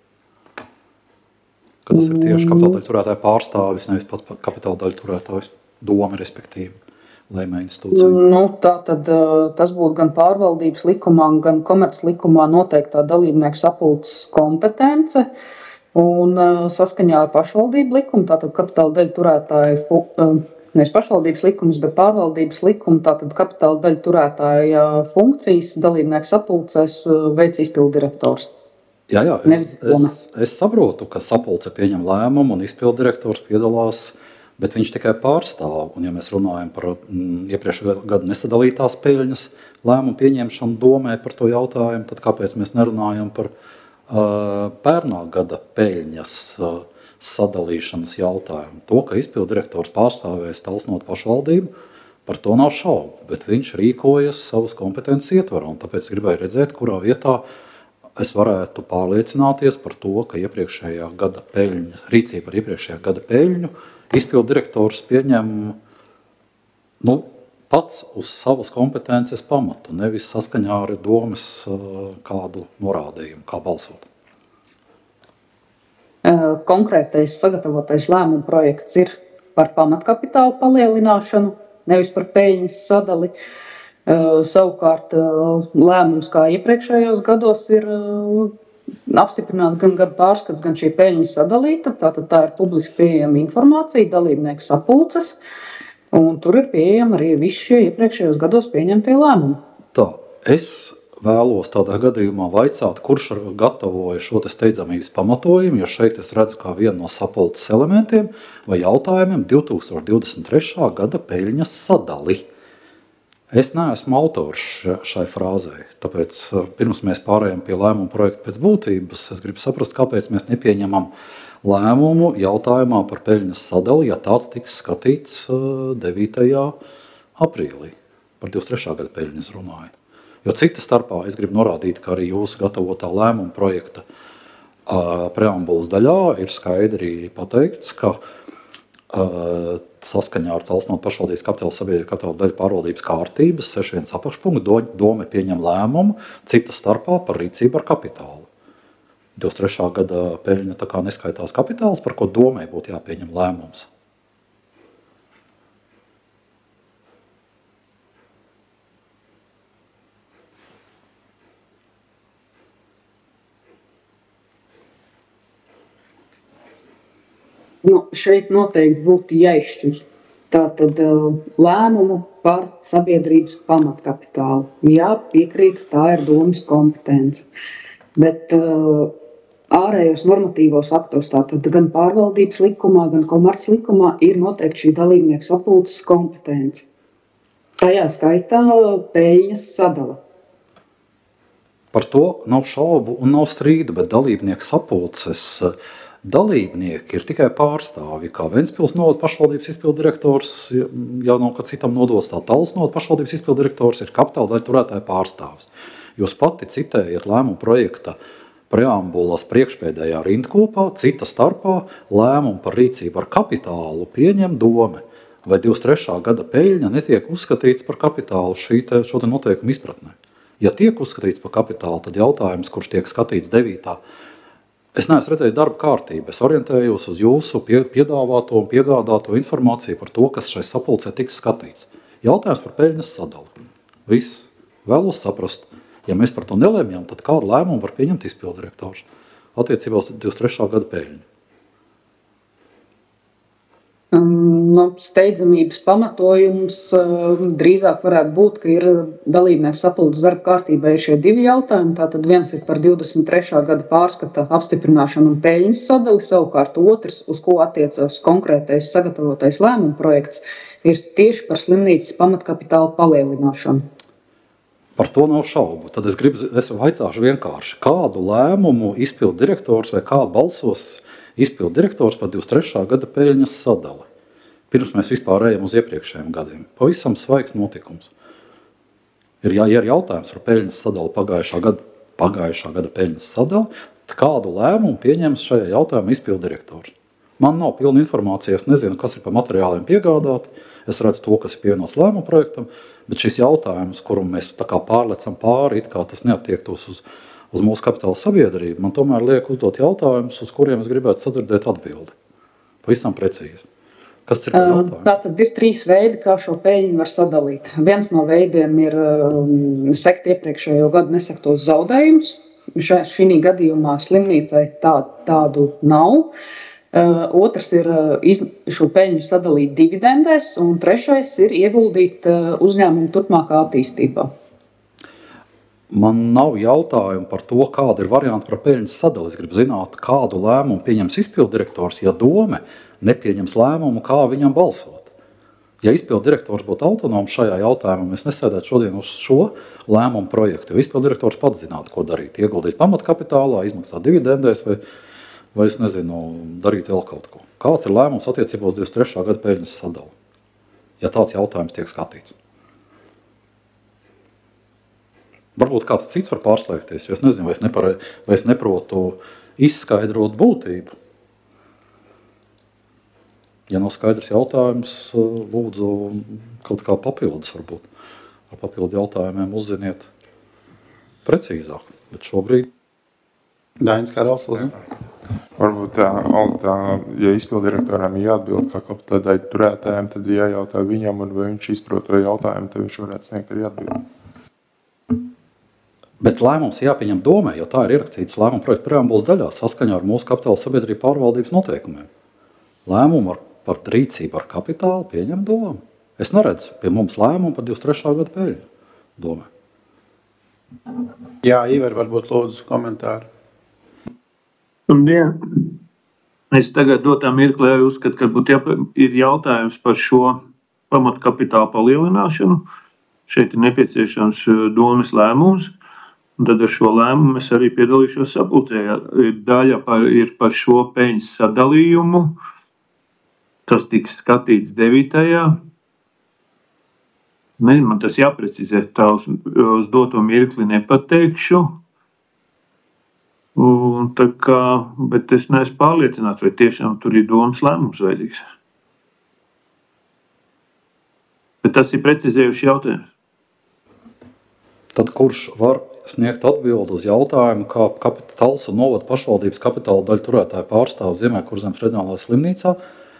Ka tas ir tieši kapitāla daļu turētāja pārstāvis, nevis pats kapitāla daļu turētājs, doma respektīvi, lēmēja institūcija. Nu, tā tad tas būtu gan pārvaldības likumā, gan komerc likumā noteiktā dalībnieku sapulces kompetence, un saskaņā ar pašvaldību likumu, tātad kapitāla daļu turētāja, nevis pašvaldības likums, bet pārvaldības likumu, tātad kapitāla daļu turētāja funkcijas dalībnieku sapulcēs veic izpildu direktors. Jā, jā, es, es, es saprotu, ka sapulce pieņem lēmumu un izpildu direktors piedalās, bet viņš tikai pārstāv. Un ja mēs runājam par mm, iepriekšējā gada nesadalītās peļņas lēmumu pieņemšanu domē par to jautājumu, tad kāpēc mēs nerunājam par uh, pērnā gada peļņas uh, sadalīšanas jautājumu? To, ka izpildu direktors pārstāvēs Talsnovu pašvaldību, par to nav šaubu, bet viņš rīkojas savas kompetences ietvarā. Un tāpēc gribēju redzēt, kurā vietā es varētu pārliecināties par to, ka iepriekšējā gada peļņa, rīcība ar iepriekšējā gada peļņu izpildu direktors pieņem nu, pats uz savas kompetences pamatu, nevis saskaņā ar domas kādu norādījumu, kā balsot. Konkrētais sagatavotais lēmuma projekts ir par pamatkapitālu palielināšanu, nevis par peļņas sadali. Savukārt lēmums, kā iepriekšējos gados, ir apstiprināt gan gada pārskats, gan šī peļņa sadalīta. Tātad tā ir publiski pieejama informācija, dalībnieku sapulces, un tur ir pieejama arī visi šie iepriekšējos gados pieņemtie lēmumi. Tā, es vēlos tādā gadījumā vaicāt, kurš gatavoja šo te steidzamības pamatojumu, jo šeit es redzu kā vienu no sapulces elementiem vai jautājumiem divi tūkstoši divdesmit trešā gada peļņas sadali. Es neesmu autors šai frāzei, tāpēc pirms mēs pārējām pie lēmuma projekta pēc būtības, es gribu saprast, kāpēc mēs nepieņemam lēmumu jautājumā par peļņas sadali, ja tāds tiks skatīts devītajā aprīlī. Par divdesmit trešā gada peļņu es runāju. Jo cita starpā es gribu norādīt, ka arī jūsu gatavotā lēmuma projekta preambulas daļā ir skaidri pateikts, ka saskaņā ar Talsnovu pašvaldības kapitāla sabiedrību kapitāla daļu pārvaldības kārtības seši viens apakšpunkts dome pieņem lēmumu cita starpā par rīcību ar kapitālu. divdesmit trešā gada peļņa tā kā neskaitās kapitāls, par ko domai būtu jāpieņem lēmums. Nu, šeit noteikti būtu jāizšķir tātad lēmumu par sabiedrības pamatkapitālu. Jā, piekrītu, tā ir domas kompetence. Bet uh, ārējos normatīvos aktos, tātad gan pārvaldības likumā, gan komerces likumā ir noteikti šī dalībnieku sapulces kompetence. Tajā skaitā peļņas sadala. Par to nav šaubu un nav strīdu, bet dalībnieku sapulces dalībnieki ir tikai pārstāvji, kā Ventspils novada pašvaldības izpilddirektors, ja nav kā citam nodos, tā Tallas novada pašvaldības izpilddirektors ir kapitāla daļu turētāja pārstāvs. Jūs pati citējat lēmumu projekta preambulas priekšpēdējā rindkopā, cita starpā lēmumu par rīcību ar kapitālu pieņem dome, vai divdesmit trešā gada peļņa netiek uzskatīts par kapitālu šī te, šo te noteikumu izpratnē. Ja tiek uzskatīts par kapitālu, tad jautājums, kurš tiek skatīts devītā, es neesmu redzējis darba kārtību, es orientējos uz jūsu piedāvāto un piegādāto informāciju par to, kas šai sapulcē tiks skatīts. Jautājums par peļņas sadalu. Viss. Vēlos saprast, ja mēs par to nelēmjam, tad kādu lēmumu var pieņemt izpilddirektors attiecībā uz divdesmit trešā gada peļņu? No steidzamības pamatojums drīzāk varētu būt, ka ir dalībnieku sapulces darba kārtībā ir šie divi jautājumi. Tātad viens ir par divdesmit trešā gada pārskata apstiprināšanu un peļņas sadali, savukārt otrs, uz ko attiecas konkrētais sagatavotais lēmuma projekts, ir tieši par slimnīcas pamatkapitāla palielināšanu. Par to nav šaubu. Tad es gribu, es vaicāšu vienkārši, kādu lēmumu izpilddirektors vai kādu balsos izpilddirektors par divdesmit trešā gada peļņas sadali. Pirms mēs vispār ejam uz iepriekšējiem gadiem. Pavisam svaigs notikums. Ir, ja ir jautājums par peļņas sadali pagājušā gada, pagājušā gada peļņas sadali, kādu lēmumu pieņems šajā jautājumā izpilddirektors. Man nav pilna informācija, es nezinu, kas ir par materiāliem piegādāti, es redzu to, kas ir pievienots lēmumu projektam, bet šis jautājums, kuru mēs tā kā pārlecam pāri, it kā tas neattiektos uz uz mūsu kapitāla sabiedrību, man tomēr liek uzdot jautājumus, uz kuriem es gribētu sadzirdēt atbildi. Pavisam precīzi. Kas ir par jautājumu? Tātad ir trīs veidi, kā šo peļņu var sadalīt. Viens no veidiem ir sekt iepriekšējo gadu nesektos zaudējumus. Šī gadījumā slimnīcai tā, tādu nav. Otrs ir iz, šo peļņu sadalīt dividendēs, un trešais ir ieguldīt uzņēmumu turpmākā attīstībā. Man nav jautājumu par to, kāda ir varianta par peļņas sadali. Es gribu zināt, kādu lēmumu pieņems izpilddirektors, ja dome nepieņems lēmumu, kā viņam balsot. Ja izpilddirektors būtu autonoms šajā jautājumā, mēs nesēdētu šodien uz šo lēmumu projektu, jo izpilddirektors pats zinātu, ko darīt. Ieguldīt pamatkapitālā, izmaksāt dividendēs vai, vai es nezinu, darīt vēl kaut ko. Kāds ir lēmums attiecībā uz divdesmit trešā gada peļņas sadali, ja tāds jautājums tiek skatīts? Varbūt kāds cits var pārslēgties, jo es nezinu, vai es, nepare, vai es neprotu izskaidrot būtību. Ja nav skaidrs jautājums, lūdzu kaut kā papildus varbūt. Ar papildu jautājumiem uzziniet precīzāk, bet šobrīd... Dainis Karals, lūdzu. Varbūt tā, tā, ja izpilddirektoram ir jāatbild kā kapitāla daļu turētājiem, tad jājautā viņam, un vai viņš izprot to jautājumu, tad viņš varētu sniegt arī atbildi. Bet lēmums jāpieņem domē, jo tā ir ierakstīts lēmuma projekta preambulas daļā saskaņā ar mūsu kapitāla sabiedrību pārvaldības noteikumiem. Lēmumu ar, par rīcību ar kapitālu pieņem doma. Es neredzu pie mums lēmumu par divdesmit trešā gada peļņu domē. Jā, Iver, varbūt lūdzu komentāru. Labdien! Es tagad dotā mirklē uzskatu, ka būtu jā, ir jautājums par šo pamatkapitāla palielināšanu. Šeit ir nepieciešams domas lēmums. Un tad ar šo lēmumu es arī piedalīšos sapulcē. Daļa par, ir par šo peļņas sadalījumu. Tas tiks skatīts devītajā. Nezinu, man tas jāprecizē. Tā uz, uz doto mirkli nepateikšu. Un tā kā, bet es neesmu pārliecināts, vai tiešām tur ir domas lēmums vajadzīgs. Bet tas ir precizējuši jautājums. Tad kurš var sniegt atbildi uz jautājumu, kā Talsu un novada pašvaldības kapitāla daļu turētāju pārstāvu Ziemeļkurzemes reģionālajā slimnīcā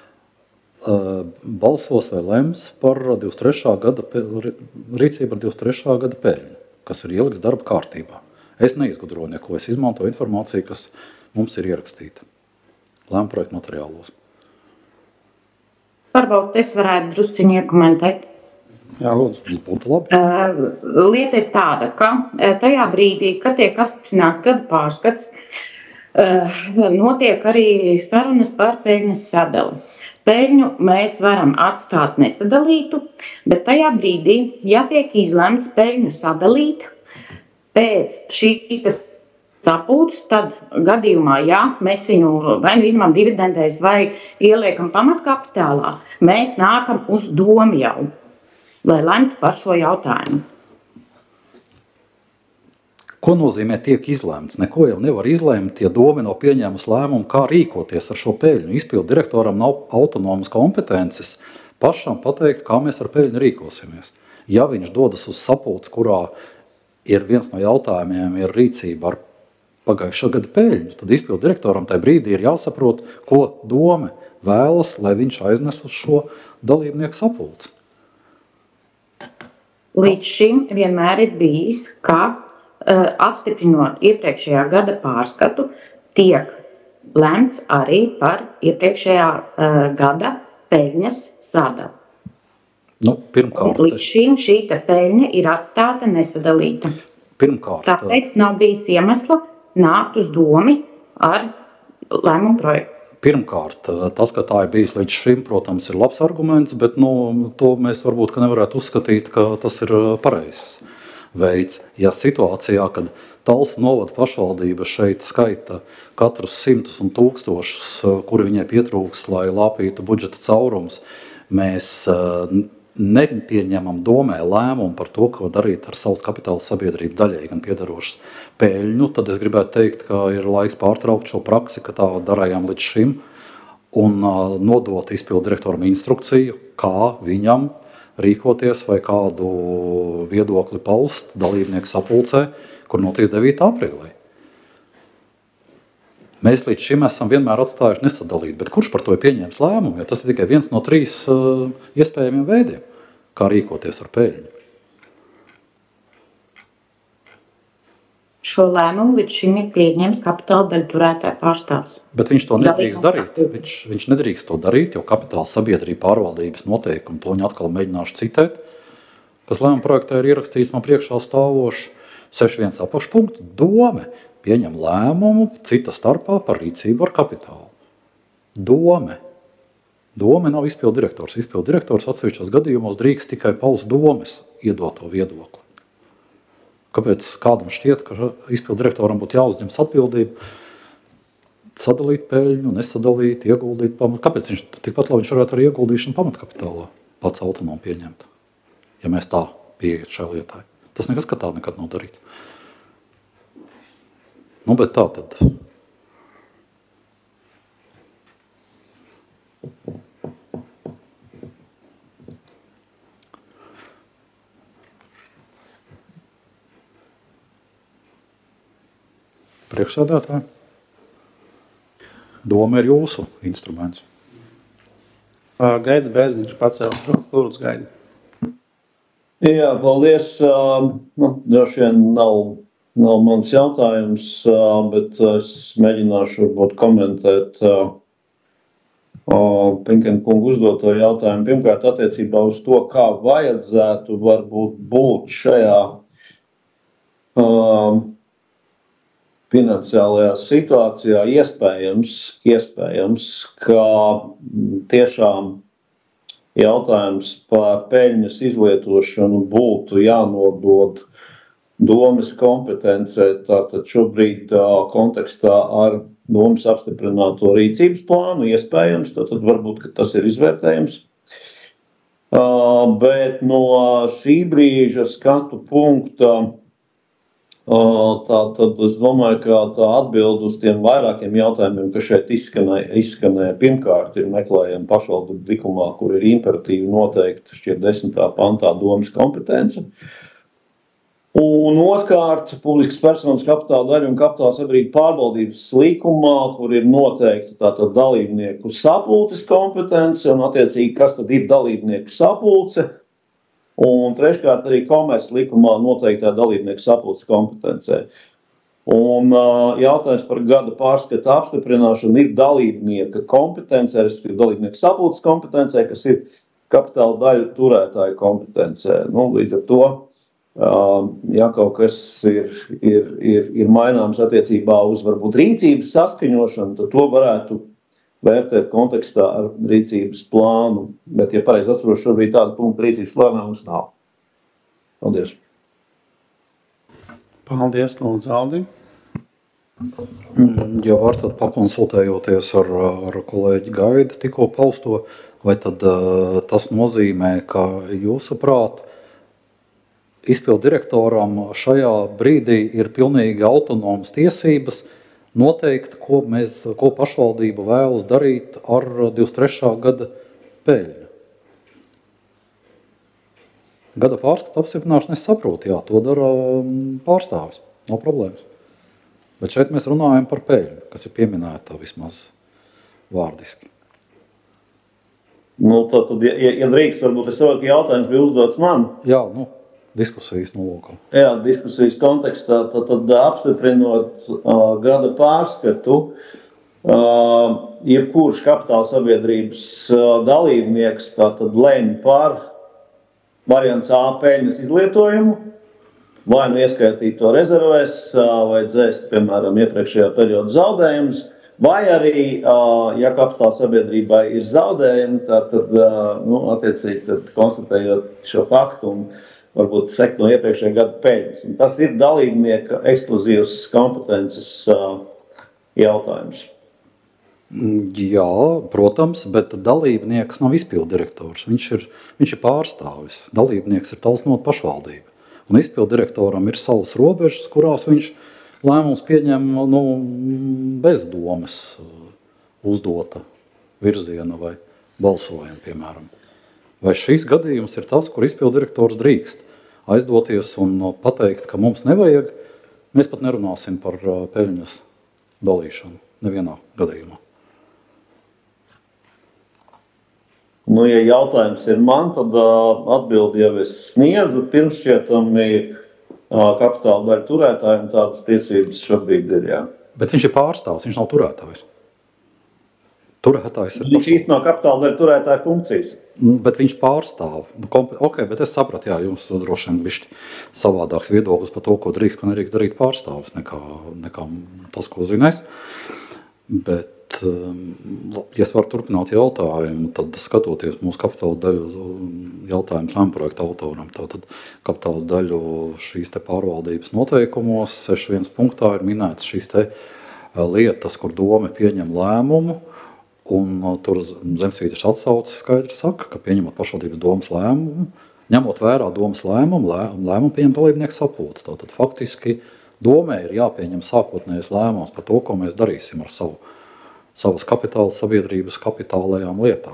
balsos vai lems par divdesmit trešā gada rīcību ar divdesmit trešā gada peļņu, kas ir ielikts darba kārtībā. Es neizgudroju neko, es izmantoju informāciju, kas mums ir ierakstīta lēmuma projekta materiālos. Varbūt es varētu drusciņi iekomentēt. Jā, lūdzu. Būtu labi. Uh, lieta ir tāda, ka tajā brīdī, kad tiek apstiprināts gada pārskats, uh, notiek arī sarunas par peļņas sadali. Peļņu mēs varam atstāt nesadalītu, bet tajā brīdī, ja tiek izlemts peļņu sadalīt, pēc šīs sapulces, tad gadījumā, ja mēs viņu vai nu izmantojam dividendēs vai ieliekam pamatkapitālā, mēs nākam uz domu jau, lai lemtu par šo jautājumu. Ko nozīmē tiek izlemts? Neko jau nevar izlemt, ja doma nav pieņēmusi lēmumu, kā rīkoties ar šo peļņu. Izpildu direktoram nav autonomas kompetences pašam pateikt, kā mēs ar peļņu rīkosimies. Ja viņš dodas uz sapulci, kurā ir viens no jautājumiem ir rīcība ar pagājušā gada peļņu, tad izpildu direktoram tajā brīdī ir jāsaprot, ko doma vēlas, lai viņš aiznes uz šo dalībnieku sapulci. Līdz šim vienmēr ir bijis, ka apstiprinot iepriekšējā gada pārskatu, tiek lemts arī par iepriekšējā uh, gada peļņas sadali. Nu, pirmkārt, Līdz šim šī peļņa ir atstāta nesadalīta. Pirmkārt, Tāpēc nav bijis iemesla nākt uz domi ar lēmumu projektu. Pirmkārt, tas, ka tā ir bijis līdz šim, protams, ir labs arguments, bet nu, to mēs varbūt ka nevarētu uzskatīt, ka tas ir pareizs veids. Ja situācijā, kad Talsu novada pašvaldība šeit skaita katrus simtus un tūkstošus, kuri viņai pietrūks, lai lāpītu budžeta caurums, mēs nepieņemam domē lēmumu par to, ko darīt ar savas kapitāla sabiedrību daļai, gan piedarošas peļņu, tad es gribētu teikt, ka ir laiks pārtraukt šo praksi, ka tā darējām līdz šim, un nodot izpildu direktoram instrukciju, kā viņam rīkoties vai kādu viedokli paust dalībnieku sapulcē, kur notiks devītā aprīlī. Mēs līdz šim esam vienmēr atstājuši nesadalīt, bet kurš par to ir pieņēmis lēmumu, jo tas ir tikai viens no trīs uh, iespējamiem veidiem, kā rīkoties ar peļņu. Šo lēmumu līdz šim ir pieņēmis kapitāla daļu turētāja pārstāvs. Bet viņš to nedrīkst darīt. Viņš, viņš nedrīkst to darīt, jo kapitāla sabiedrība pārvaldības noteikumi, to viņi atkal mēģināšu citēt, kas lēmuma projektā ir ierakstīts no priekšā stāvoši seši viens apakšpunktu. Dome pieņem lēmumu cita starpā par rīcību ar kapitālu. Dome. Dome nav izpildu direktors. Izpildu direktors atsevišķos gadījumos drīkst tikai paust domes iedoto viedokli. Kāpēc kādam šķiet, ka izpildu direktoram būtu jāuzņemas atbildība sadalīt peļņu, nesadalīt, ieguldīt pamat. Kāpēc viņš tikpat labi viņš varētu arī ieguldīšanu pamatkapitālā pats autonomi pieņemt, ja mēs tā pieiet šai lietai? Tas nekas, ka tā nekad nav darīts. Nu, bet tā tad. Priekšsēdētāji, doma ir jūsu instruments. Gaidis Bērziņš pacēls. Lūdzu, Gaidi. Jā, paldies. Nu, droši vien nav, nav mans jautājums, bet es mēģināšu varbūt komentēt Pinkena kungu uzdoto jautājumu. Pirmkārt, attiecībā uz to, kā vajadzētu varbūt būt šajā um, finansiālajā situācijā, iespējams, iespējams, ka tiešām jautājums par peļņas izlietošanu būtu jānodod domes kompetencē, tātad šobrīd kontekstā ar domes apstiprināto rīcības plānu, iespējams, tātad varbūt, ka tas ir izvērtējums. Bet no šī brīža skatu punkta, tā tad es domāju, ka tā atbild uz tiem vairākiem jautājumiem, kas šeit izskanēja, izskanēja. Pirmkārt ir meklējama pašvaldību likumā, kur ir imperatīvi noteikti šķiet desmitā pantā domes kompetence. Un otrkārt, publiskas personas kapitāla daļu un kapitāla sabiedrību pārvaldības likumā, kur ir noteikti tātad dalībnieku sapulces kompetence un attiecīgi, kas tad ir dalībnieku sapulce. Un treškārt arī komerces likumā noteiktā dalībnieku sapulces kompetencē. Un jautājums par gada pārskata apstiprināšanu ir dalībnieka kompetencē, respektīvi dalībnieku sapulces kompetencē, kas ir kapitāla daļu turētāju kompetencē. Nu, līdz ar to, ja kaut kas ir, ir, ir, ir maināms attiecībā uz varbūt rīcības saskaņošanu, tad to varētu vērtēt kontekstā ar rīcības plānu. Bet, ja pareizi atceros, šobrīd tāda punkta rīcības plānā mums nav. Paldies. Paldies, lūdzu, Aldi. Ja var, tad pakonsultējoties ar, ar kolēģi Gaidu tikko pausto, vai tad uh, tas nozīmē, ka jūsuprāt, izpildu direktoram šajā brīdī ir pilnīgi autonomas tiesības noteikt, ko, mēs, ko pašvaldība vēlas darīt ar divdesmit trešā gada peļņu. Gada pārskata apstiprināšanu es saprotu, jā, to dara pārstāvis, nav problēmas. Bet šeit mēs runājam par peļņu, kas ir pieminēta vismaz vārdiski. Nu, tad, ja, ja drīkst, varbūt es saprotu, ka jautājums bija uzdots man. Jā, nu, diskusijas nolūkā. Jā, diskusijas kontekstā, tad, tad apstiprinot uh, gada pārskatu, uh, jebkurš kapitāla sabiedrības uh, dalībnieks tātad lemj par variants A peļņas izlietojumu, vai nu ieskaitīt to rezervēs, uh, vai dzēst, piemēram, iepriekšējā perioda zaudējumus, vai arī, uh, ja kapitāla sabiedrībai ir zaudējumi, tad, uh, nu, attiecīgi, tad konstatējot šo faktu un varbūt sekt no iepriekšējā gada peļņas. Un tas ir dalībnieka ekskluzīvas kompetences uh, jautājums. Jā, protams, bet dalībnieks nav izpildu direktors. Viņš ir, viņš ir pārstāvis. Dalībnieks ir tausnot pašvaldību. Un izpildu direktoram ir savas robežas, kurās viņš lēmums pieņem nu, bez domas uzdota virziena vai balsojuma, piemēram. Vai šīs gadījums ir tas, kur izpildu direktors drīkst aizdoties un pateikt, ka mums nevajag, mēs pat nerunāsim par peļņas dalīšanu nevienā gadījumā. Nu, ja jautājums ir man, tad uh, atbildi jau es sniedzu. Pirms šķietami uh, kapitāla daļu turētājiem tādas tiesības šobrīd ir, jā. Bet viņš ir pārstāvs, viņš nav turētājs. Turētājs ir viņš īstenībā kapitāla daļu turētāja funkcijas. Bet viņš pārstāv. Ok, bet es sapratu, jā, jums droši vien bišķi savādāks viedoklis par to, ko drīkst, ko nedrīkst darīt pārstāvis, nekā, nekā tas, ko zinās. Bet, ja es varu turpināt jautājumu, tad skatoties mūsu kapitāla daļu jautājumu lēmprojekta autoram, tātad kapitāla daļu šīs te pārvaldības noteikumos, sešdesmit viens punktā ir minēts šīs te lietas, kur doma pieņem lēmumu, un tur Zemsvītras atsauces skaidri saka, ka pieņemot pašvaldības domas lēmumu, ņemot vērā domas lēmumu, lēmumu pieņem dalībnieku sapulces. Tātad faktiski domē ir jāpieņem sākotnējais lēmums par to, ko mēs darīsim ar savu, savas kapitāla sabiedrības kapitālajām lietām.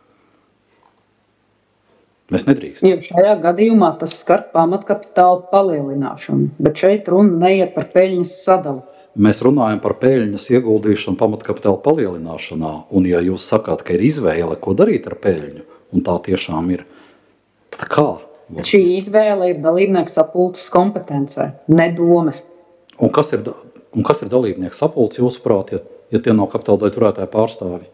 Mēs nedrīkstam. Ja šajā gadījumā tas skar pamatkapitāla palielināšanu, bet šeit runa neiet par peļņas sadalu. Mēs runājam par peļņas ieguldīšanu pamatkapitāla palielināšanā, un ja jūs sakāt, ka ir izvēle, ko darīt ar peļņu, un tā tiešām ir, tad kā? Šī izvēle ir dalībnieku sapulces kompetencē, ne domas. Un kas ir, un kas ir dalībnieku sapulce, jūsuprāt, ja, ja tie nav kapitāla daļu turētāji pārstāvji?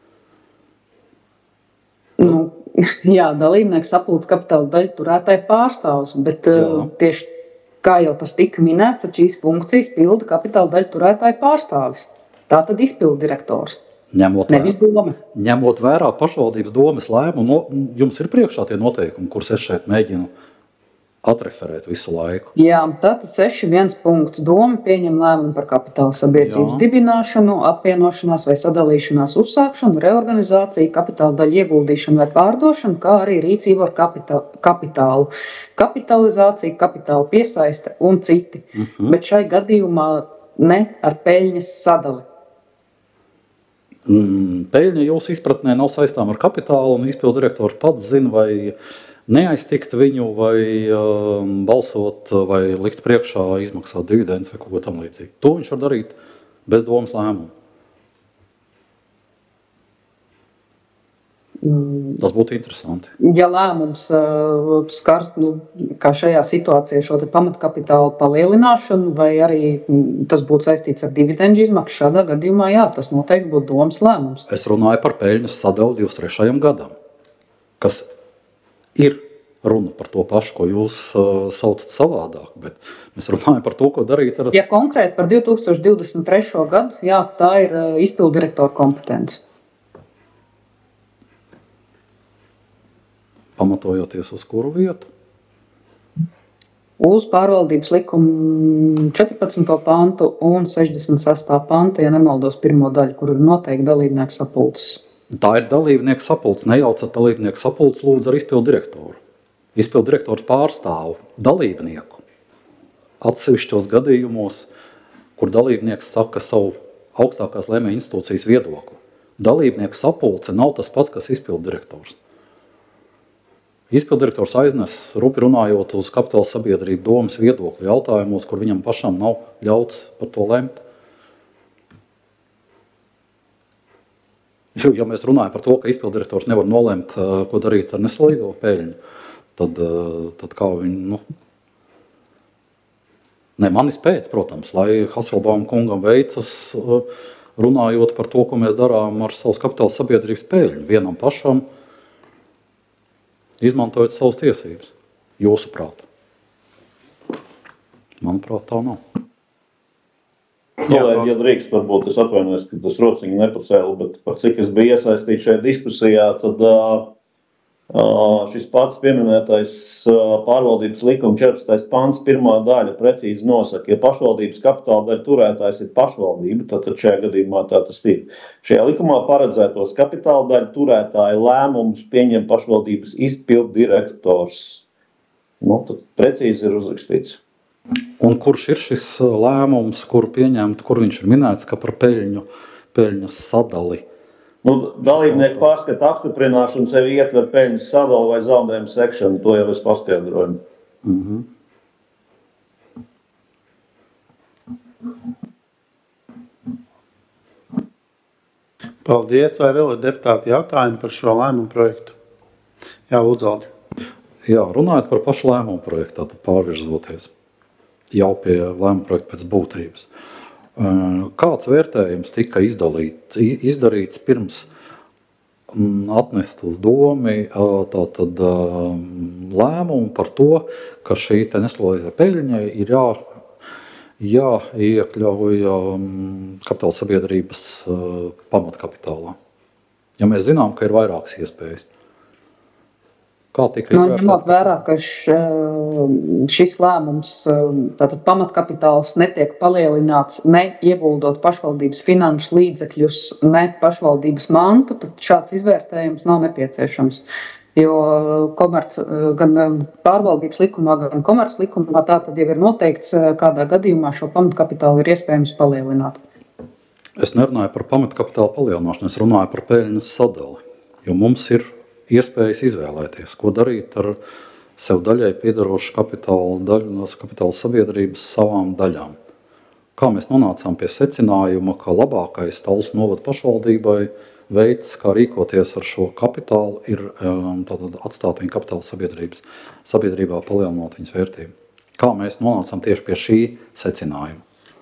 Nu, jā, dalībnieku sapulces kapitāla daļu turētāji pārstāvs, bet jā. Tieši kā jau tas tika minēts, ar šīs funkcijas pilda kapitāla daļu turētāju pārstāvis. Tā tad izpildu direktors. Ņemot Nevis doma. Ņemot vērā pašvaldības domas lēmumu, no, jums ir priekšā tie noteikumi, kurus es šeit mēģinu atreferēt visu laiku. Jā, tātad sešdesmit viens punkts. Doma pieņem lēmumu par kapitāla sabiedrības Jā. dibināšanu, apvienošanās vai sadalīšanās uzsākšanu, reorganizāciju, kapitāla daļu ieguldīšanu vai pārdošanu, kā arī rīcību ar kapitālu, kapitālu kapitalizāciju, kapitāla piesaiste un citi. Uh-huh. Bet šai gadījumā ne ar peļņas sadali. Mm, peļņa jūsu izpratnē nav saistām ar kapitālu, un izpildu direktors pats zina, vai neaiztikt viņu vai uh, balsot vai likt priekšā izmaksāt dividendus vai kaut ko tam līdzīgi. To viņš var darīt bez domas lēmumu. Tas būtu interesanti. Ja lēmums uh, skars, nu, kā šajā situācijā, šo te pamatkapitālu palielināšanu, vai arī tas būtu saistīts ar dividendžu izmaksu, šādā gadījumā, jā, tas noteikti būtu domas lēmums. Es runāju par peļņas sadali divdesmit trešajam gadam, kas ir runa par to pašu, ko jūs uh, saucat savādāk, bet mēs runājam par to, ko darīt ar... Ja konkrēti par divi tūkstoši divdesmit trešo gadu, jā, tā ir uh, izpildu direktora kompetence. Pamatojoties uz kuru vietu? Uz pārvaldības likumu četrpadsmito pantu un sešdesmit sestā panta, ja nemaldos pirmo daļu, kur ir noteikti dalībnieku sapulces. Tā ir dalībnieku sapulce. Nejaucat dalībnieku sapulci lūdzu ar izpildu direktoru. Izpildu direktors pārstāv dalībnieku atsevišķos gadījumos, kur dalībnieks saka savu augstākās lēmēja institūcijas viedokli. Dalībnieku sapulce nav tas pats, kas izpildu direktors. Izpildirektors aiznes, rupi runājot, uz kapitāla sabiedrību domas viedokļu jautājumos, kur viņam pašam nav ļauts par to lemt. Jo, ja mēs runājam par to, ka izpildirektors nevar nolemt, ko darīt ar nesolīdo peļņu, tad, tad kā viņi, nu... Ne, manis pēc, protams, lai Hasselbaum kungam veicas, runājot par to, ko mēs darām ar savas kapitāla sabiedrības peļņu. Vienam pašam, izmantojot savas tiesības, jūsuprāt. Manuprāt, tā nav. Kolēģi, ja drīkst, varbūt es atvainojos, ka tas rociņu nepacēlu, bet par cik es biju iesaistīts šajā diskusijā, tad uh, šis pats pieminētais uh, pārvaldības likuma četrpadsmitais pants pirmā daļa precīzi nosaka, ja pašvaldības kapitāla daļa turētājs ir pašvaldība, tad, tad šajā gadījumā tā tas ir. Šajā likumā paredzētos kapitāla daļa turētāja lēmumus pieņem pašvaldības izpildu direktors. Nu, tad precīzi ir uzrakstīts. Un kurš ir šis lēmums, kuru pieņemt, kur viņš ir minēts, ka par peļņu, peļņas sadali? Nu, dalībnieku pārskata apstiprināšanu sevi ietver peļņas sadali vai zaudējumu sekšanu, to jau es paskaidroju. Mhm. Paldies. Vai vēl ir deputāti jautājumi par šo lēmumu projektu? Jā, lūdzu, Aldi. Jā, runājot par pašu lēmumu projektu, tātad pārvirzoties jau pie lēmumu projekta pēc būtības. Kāds vērtējums tika izdalīt, izdarīts pirms atnest uz domi tātad lēmumu par to, ka šī te nesolītā peļņa ir jā, jāiekļauj kapitāla sabiedrības pamatkapitālā. Ja mēs zinām, ka ir vairākas iespējas. Kā tika izvērtēts? Ņemot vērā, ka šis lēmums, tātad pamatkapitāls netiek palielināts ne ieguldot pašvaldības finanšu līdzekļus, ne pašvaldības mantu, tad šāds izvērtējums nav nepieciešams. Jo komerc, gan pārvaldības likumā, gan komerc likumā tā tad jau ir noteikts, kādā gadījumā šo pamatkapitālu ir iespējams palielināt. Es nerunāju par pamatkapitālu palielināšanu, es runāju par peļņas sadali, jo mums ir iespējas izvēlēties, ko darīt ar sev daļai piedarošu kapitāla, daļas, kapitāla sabiedrības savām daļām. Kā mēs nonācām pie secinājuma, ka labākais Talsu novada pašvaldībai veids, kā rīkoties ar šo kapitālu, ir tātad atstāt viņu kapitāla sabiedrības, sabiedrībā palielinot viņas vērtību. Kā mēs nonācām tieši pie šī secinājuma?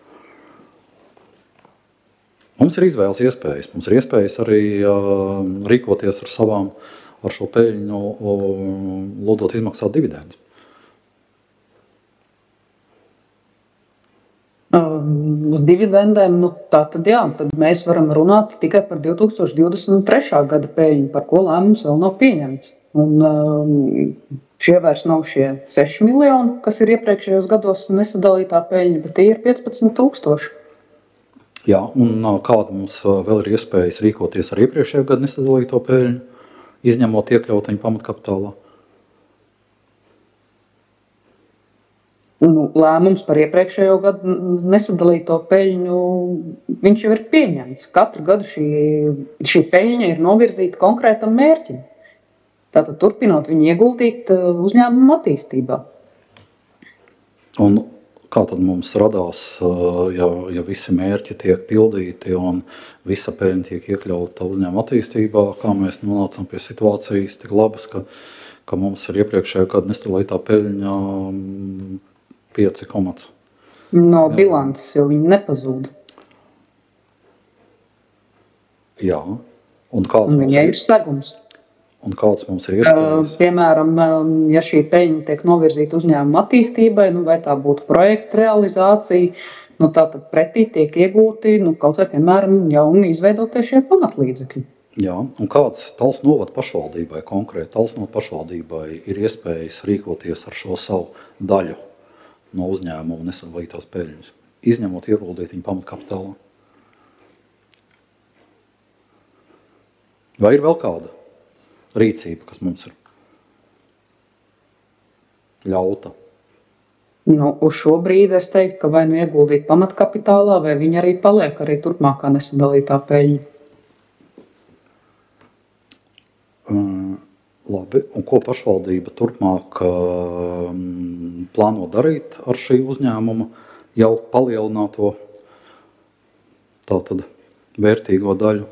Mums ir izvēles iespējas. Mums ir iespējas arī uh, rīkoties ar savām, ar šo peļņu, uh, lūdzot izmaksāt dividendus. Uz dividendēm, nu tā tad jā, tad mēs varam runāt tikai par divi tūkstoši divdesmit trešā gada peļņu, par ko lēmums vēl nav pieņemts. Un šie vairs nav šie seši miljoni, kas ir iepriekšējos gados nesadalītā peļņa, bet tie ir piecpadsmit tūkstoši. Jā, un kāda mums vēl ir iespējas rīkoties ar iepriekšējo gadu nesadalīto peļņu, izņemot iekļaut viņu pamatkapitālā? Nu, lēmums par iepriekšējo gadu nesadalīto peļņu, viņš jau ir pieņemts. Katru gadu šī, šī peļņa ir novirzīta konkrētam mērķim. tātad turpinot viņu ieguldīt uzņēmuma attīstībā. Un kā tad mums radās, ja, ja visi mērķi tiek pildīti un visa peļņa tiek iekļauta uzņēmuma attīstībā, kā mēs nonācam pie situācijas tik labas, ka, ka mums ir iepriekšējā gada nestalītā peļņa pieci komats? No bilances, jo viņi nepazūda. Jā. Un kāds viņai ir segums. Un kāds mums ir iespējas? Uh, piemēram, ja šī peļņa tiek novirzīta uzņēmuma attīstībai, nu, vai tā būtu projekta realizācija, nu, tātad pretī tiek iegūti, nu, kaut vai, piemēram, jauni izveidotie šie pamatlīdzekļi. Jā, un kāds Talsu novada pašvaldībai, konkrēti Talsu novada pašvaldībai ir iespējas rīkoties ar šo savu daļu no uzņēmuma nesadalītās peļņas, izņemot ieguldīt viņu pamatkapitālā? Vai ir vēl kāda rīcība, kas mums ir ļauta? Nu, uz šo brīdi es teiktu, ka vai nu ieguldīt pamatkapitālā, vai viņi arī paliek arī turpmākā nesadalītā peļņa. Um, labi, un ko pašvaldība turpmāk um, plāno darīt ar šī uzņēmuma jau palielināto tātad vērtīgo daļu?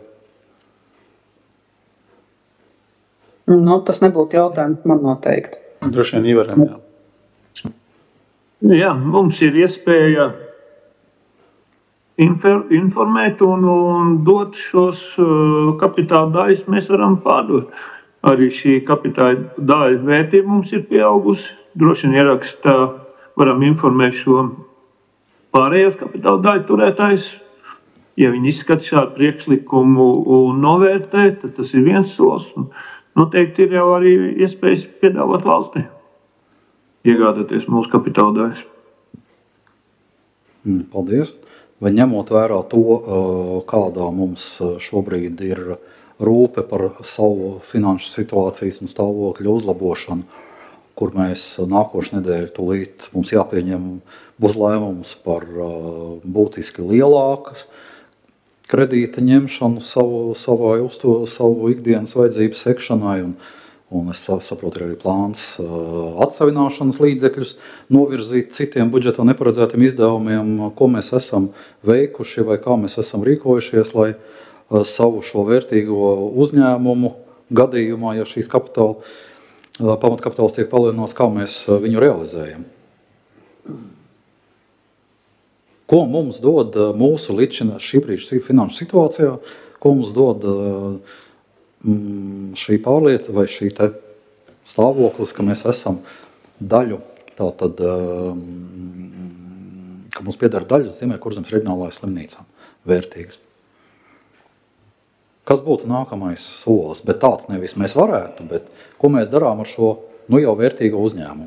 Nu, tas nebūtu jautājums man noteikti. Droši vien Ivaram, jā. Jā, mums ir iespēja informēt un, un dot šos kapitāla daļas, mēs varam pārdot. Arī šī kapitāla daļa vērtība mums ir pieaugusi. Droši vien ierakstā varam informēt šo pārējās kapitāla daļu turētājs. Ja viņi izskata šādu priekšlikumu un novērtē, tad tas ir viens solis. Noteikti ir jau arī iespējas piedāvāt valstī, iegādāties mūsu kapitāla daļas. Paldies. Vai ņemot vērā to, kādā mums šobrīd ir rūpe par savu finanšu situācijas un stāvokļu uzlabošanu, kur mēs nākošu nedēļu tūlīt mums jāpieņem būs lēmums par būtiski lielākas kredīta ņemšanu savu, savai uzto, savu ikdienas vajadzību sekšanai, un, un es saprotu, ir arī plāns uh, atsavināšanas līdzekļus novirzīt citiem budžetā neparedzētiem izdevumiem, ko mēs esam veikuši vai kā mēs esam rīkojušies, lai uh, savu šo vērtīgo uzņēmumu gadījumā, ja šīs kapitāla, uh, pamatkapitāls tiek palielināts, kā mēs uh, viņu realizējam. Ko mums dod mūsu līdz šī brīža finanšu situācijā, ko mums dod šī pārlieta vai šī te stāvoklis, ka mēs esam daļu, tātad, ka mums piedara daļas Ziemeļkurzemes reģionālajā slimnīcā vērtīgas. Kas būtu nākamais solis? Bet tāds nevis mēs varētu, bet ko mēs darām ar šo nu jau vērtīgo uzņēmumu?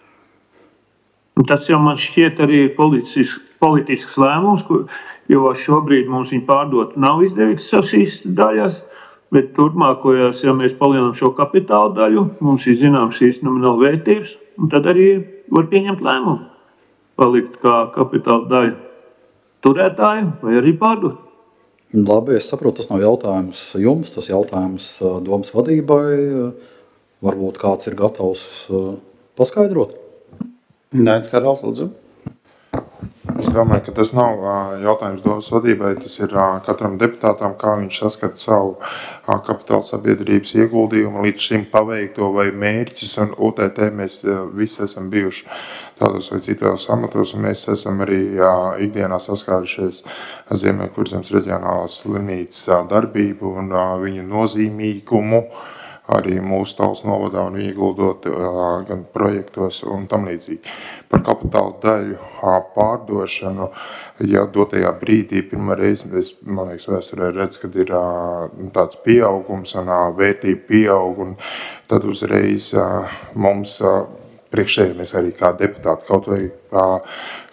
Tas jau man šķiet arī politisks, politisks lēmums, jo šobrīd mums viņi pārdot nav izdevīgs ar šīs daļas, bet turpmākojās, ja mēs palielinām šo kapitāla daļu, mums ir zināms šīs nomināla vērtības, un tad arī var pieņemt lēmumu, palikt kā kapitāla daļa turētāju vai arī pārdot. Labi, es saprotu, tas nav jautājums jums, tas jautājums domas vadībai. Varbūt kāds ir gatavs paskaidrot? Nēdz Karals, lūdzu. Es domāju, ka tas nav jautājums domas vadībai, tas ir katram deputātam, kā viņš saskata savu kapitāla sabiedrības ieguldījumu līdz šim paveikto vai mērķus, un U T T mēs visi esam bijuši tādos vai citos amatos, un mēs esam arī ikdienā saskārušies Ziemeļkurzemes reģionālās slimnīcas darbību un viņu nozīmīgumu, arī mūsu Talsu novadā un ieguldot uh, gan projektos un tam līdzīgi. Par kapitāla daļu uh, pārdošanu, ja dotajā brīdī pirmā reize, es, man liekas, vēsturē redz, kad ir uh, tāds pieaugums un uh, vērtība pieaug, un tad uzreiz uh, mums uh, priekšējamies arī kā deputāti, kaut vai uh,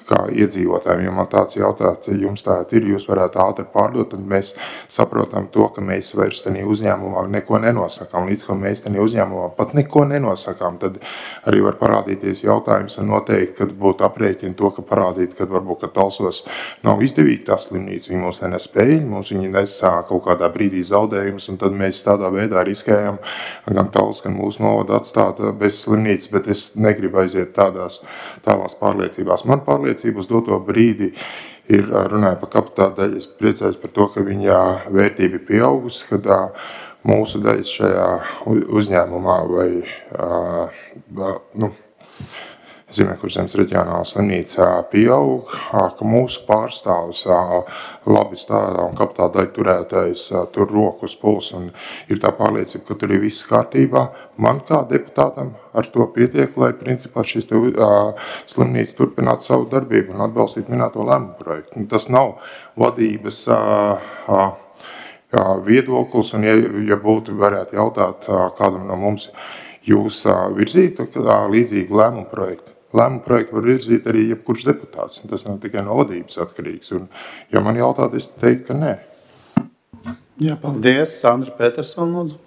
kā iedzīvotājiem. Ja man tāds jautāt, jums tā ir, jūs varētu ātri pārdot, tad mēs saprotam to, ka mēs vairs tenī uzņēmumā neko nenosakām. Līdz, ko mēs tenī uzņēmumā pat neko nenosakām, tad arī var parādīties jautājums un noteikti, kad būtu aprēķini to, ka parādīt, kad varbūt, ka Talsos nav izdevīgi tā slimnīca, viņi mums nenes peļņu, mums viņi nes kaut kādā brīdī zaudējumus, un tad mēs tādā veidā riskējam gan Tals, gan mūsu novada atstāt bez slimnīcas, bet es negribu aiziet tādās tālās pārliecībās. Man pārliecības uz doto brīdi ir, runāja par kapitāla daļu, es priecājos par to, ka viņa vērtība ir pieaugusi, kad mūsu daļas šajā uzņēmumā vai, nu, Ziemeļkurzemes reģionālā slimnīcā pieaug, ka mūsu pārstāvs labi strādā un kapitāla daļu turētājs tur roku uz pulsu un ir tā pārliecība, ka tur ir viss kārtībā. Man kā deputātam ar to pietiek, lai principā šis te, uh, slimnīca turpinātu savu darbību un atbalstītu minēto lēmumu projektu. Tas nav vadības uh, uh, viedoklis, un ja, ja būtu varētu jautāt uh, kādam no mums, jūs uh, virzītu uh, līdzīgu lēmumu projektu. Lēmumu projektu var virzīt arī jebkurš deputāts, un tas nav tikai no vadības atkarīgs. Un, ja man jautāt, es teiktu, ka nē. Jā, paldies. Sandra Petersona, lūdzu.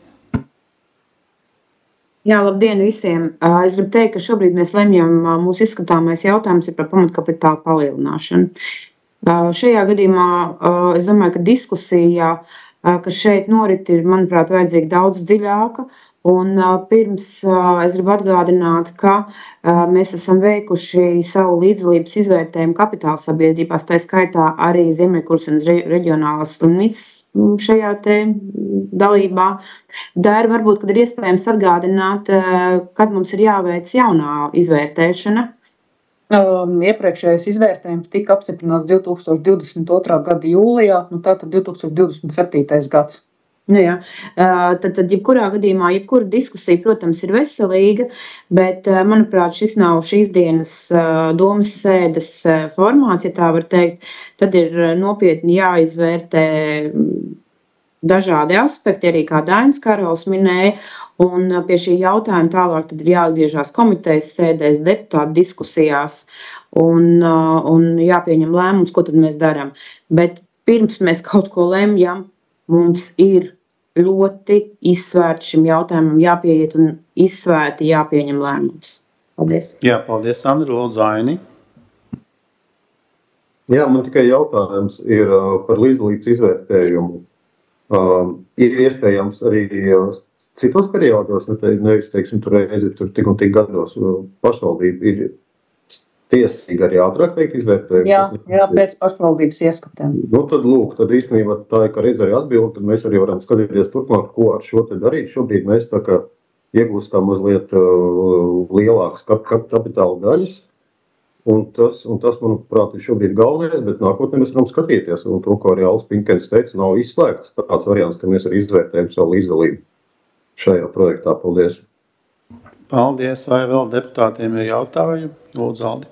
Jā, labdien visiem. Es gribu teikt, ka šobrīd mēs lemjam, mūsu izskatāmais jautājums ir par pamatkapitāla palielināšanu. Šajā gadījumā es domāju, ka diskusija, kas šeit norit, ir, manuprāt, vajadzīga daudz dziļāka. Un pirms es gribu atgādināt, ka mēs esam veikuši savu līdzdalības izvērtējumu kapitāla sabiedrībās, tā skaitā arī Ziemeļkurzemes reģionālās slimnīcas šajā te dalībā. Dar varbūt, kad ir iespējams atgādināt, kad mums ir jāveic jaunā izvērtēšana. Iepriekšējais izvērtējums tika apstiprināts divi tūkstoši divdesmit otrā gada jūlijā, nu tātad divi tūkstoši divdesmit septītais gads. Nu jā, tad, tad jebkurā gadījumā, jebkura diskusija, protams, ir veselīga, bet, manuprāt, šis nav šīs dienas domas sēdes formāts, ja tā var teikt, tad ir nopietni jāizvērtē dažādi aspekti, arī kā Dainis Karalis minēja, un pie šī jautājuma tālāk tad ir jāatgriežās komitejas sēdēs, deputātu diskusijās un, un jāpieņem lēmums, ko tad mēs darām. Bet pirms mēs kaut ko lemjam, mums ir ļoti izsvērti šim jautājumam jāpieiet un izsvērti jāpieņem lēmums. Paldies. Jā, paldies, Sandra. Lūdzu, Aini. Jā, man tikai jautājums ir par līdzdalības izvērtējumu. Uh, ir iespējams arī citos periodos, nevis, teiksim, tur reizi, tur tik un tik gados pašvaldība ir tiesīgi arī ātrāk veikt izvērtējumu. Jā, jā, pēc pašvaldības ieskatēm. Nu, tad lūk, tad īstenībā tā ir, ka redz arī atbildi, tad mēs arī varam skatīties turpmāk, ko ar šo te darīt. Šobrīd mēs tā kā iegūstam mazliet uh, lielākas kap, kap, kapitāla daļas, un tas, un tas, manuprāt, ir šobrīd galvenais, bet nākotnē mēs varam skatīties, un to, ko arī Alls Pinkens teica, nav izslēgts tāds variants, ka mēs arī izvērtējam savu līdzdalību šajā projektā. Paldies. Paldies. Vai vēl deputātiem ir jautājumi? Lūdzu, Aldi.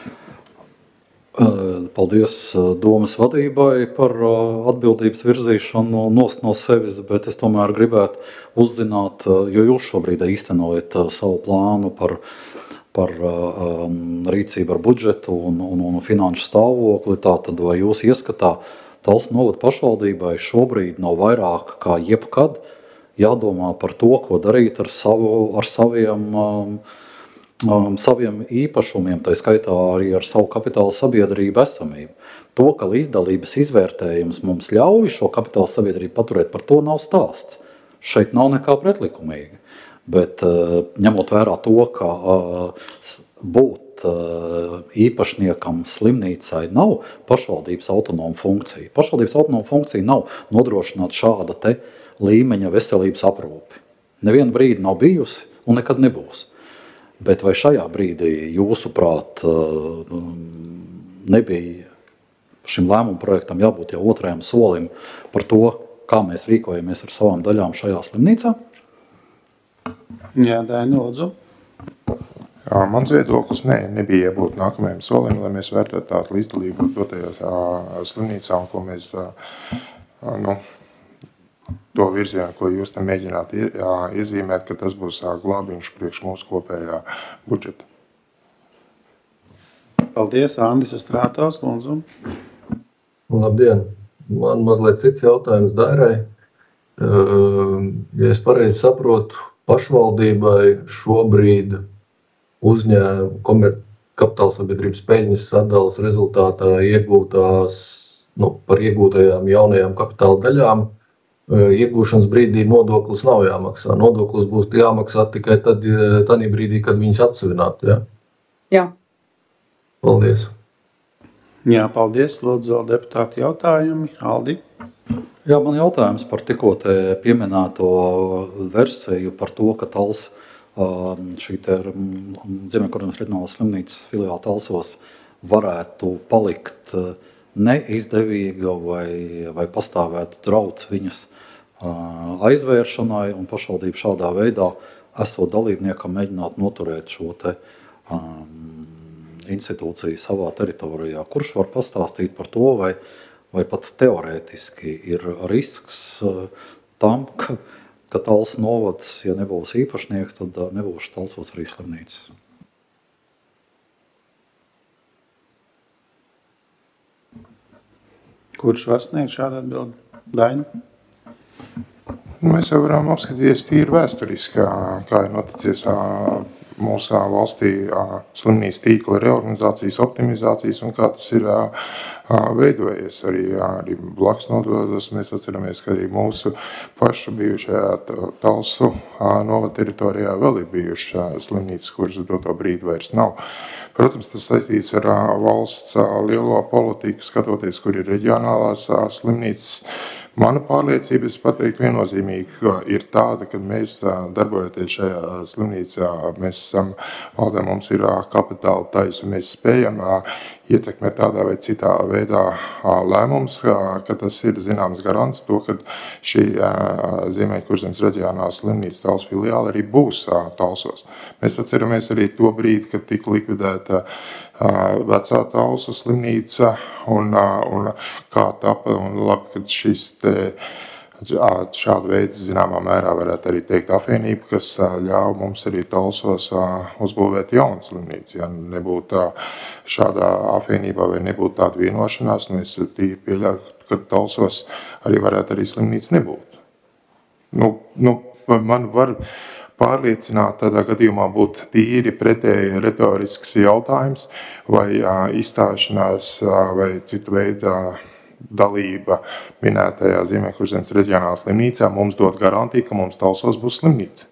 Paldies domas vadībai par atbildības virzīšanu nost no sevis, bet es tomēr gribētu uzzināt, jo jūs šobrīd īstenojat savu plānu par, par um, rīcību ar budžetu un, un, un finanšu stāvokli, tātad vai jūs ieskatā Talsu novada pašvaldībai šobrīd nav vairāk kā jebkad jādomā par to, ko darīt ar, savu, ar saviem um, Um, saviem īpašumiem, tā skaitā arī ar savu kapitāla sabiedrību esamību. To, ka līdzdalības izvērtējums mums ļauj šo kapitāla sabiedrību paturēt, par to nav stāsts. Šeit nav nekā pretlikumīga. Bet uh, ņemot vērā to, ka uh, būt uh, īpašniekam slimnīcai nav pašvaldības autonoma funkcija. Pašvaldības autonoma funkcija nav nodrošināt šāda te līmeņa veselības aprūpi. Nevienu brīdi nav bijusi un nekad nebūs. Bet vai šajā brīdī, jūsuprāt, nebija šim lēmumu projektam jābūt jau otrajam solim par to, kā mēs rīkojamies ar savām daļām šajā slimnīcā? Jā, Daini, lūdzu. Jā, mans viedoklis ne, nebija jābūt nākamajam solim, lai mēs vērtētu tādu līdzdalību dotajās slimnīcā, un ko mēs, nu, to virzienu, ko jūs tam mēģināt iezīmēt, ka tas būs glābiņš priekš mūsu kopējā budžeta. paldies, Andis Strātovs, lūdzu. Labdien! Man mazliet cits jautājums Dairai. Ja es pareizi saprotu, pašvaldībai šobrīd uzņēma komer kapitāla sabiedrības peļņas sadalas rezultātā iegūtās, nu, par iegūtajām jaunajām kapitāla daļām, iegūšanas brīdī nodoklis nav jāmaksā. Nodoklis būs jāmaksā tikai tad, tad brīdī, kad viņas atsevinātu, ja? Jā. Paldies. Jā, paldies. Lūdzu, vēl deputāti jautājumi. Aldi? Jā, man jautājums par tikko te pieminēto versiju par to, ka Tals, šī te Ziemeļkurzemes reģionālās slimnīcas filiāla Talsos varētu palikt neizdevīga vai, vai pastāvētu drauds viņas aizvēršanai, un pašvaldība šādā veidā, esot dalībniekam, mēģināt noturēt šo te um, institūciju savā teritorijā. Kurš var pastāstīt par to, vai, vai pat teorētiski ir risks tam, ka, ka Tals novads, ja nebūs īpašnieks, tad nebūs Talsos arī slimnīcas? Kurš var sniegt šādu atbildi? Daini? Mēs jau varam apskatīties tīri vēsturiski, kā ir noticies mūsu valstī slimnīcas tīkla reorganizācijas, optimizācijas un kā tas ir veidojies. Arī, arī blakus nododos mēs atceramies, ka arī mūsu pašu bijušajā Talsu novada teritorijā vēl ir bijušas slimnīcas, kuras doto brīdi vairs nav. Protams, tas saistīts ar valsts lielo politiku, skatoties, kur ir reģionālās slimnīcas. Mana pārliecība, es pateiktu viennozīmīgi, ir tāda, ka mēs darbojoties šajā slimnīcā, mēs esam, valdē mums ir kapitāla taisu, mēs spējam ietekmēt tādā vai citā veidā lēmums, ka tas ir zināms garants to, ka šī Ziemeļkurzemes reģionālā slimnīca Tals filiāla arī būs Talsos. Mēs atceramies arī to brīdi, kad tika likvidēta vecā Talsu slimnīca un, un kā tapa, un labi, kad šis te šādu veidu zināmā mērā varētu arī teikt apvienība, kas ļauj mums arī Talsos uzbūvēt jaunu slimnīcu. Ja nebūtu šādā apvienībā vai nebūtu tāda vienošanās, nu es tīri pieļauju, ka Talsos arī varētu arī slimnīca nebūt. Nu, nu, man var pārliecināt, tādā gadījumā būtu tīri pretēji retorisks jautājums vai izstāšanās vai citu veidu dalība minētajā Ziemeļkurzemes reģionālā slimnīcā mums dod garantiju, ka mums Talsos būs slimnīca.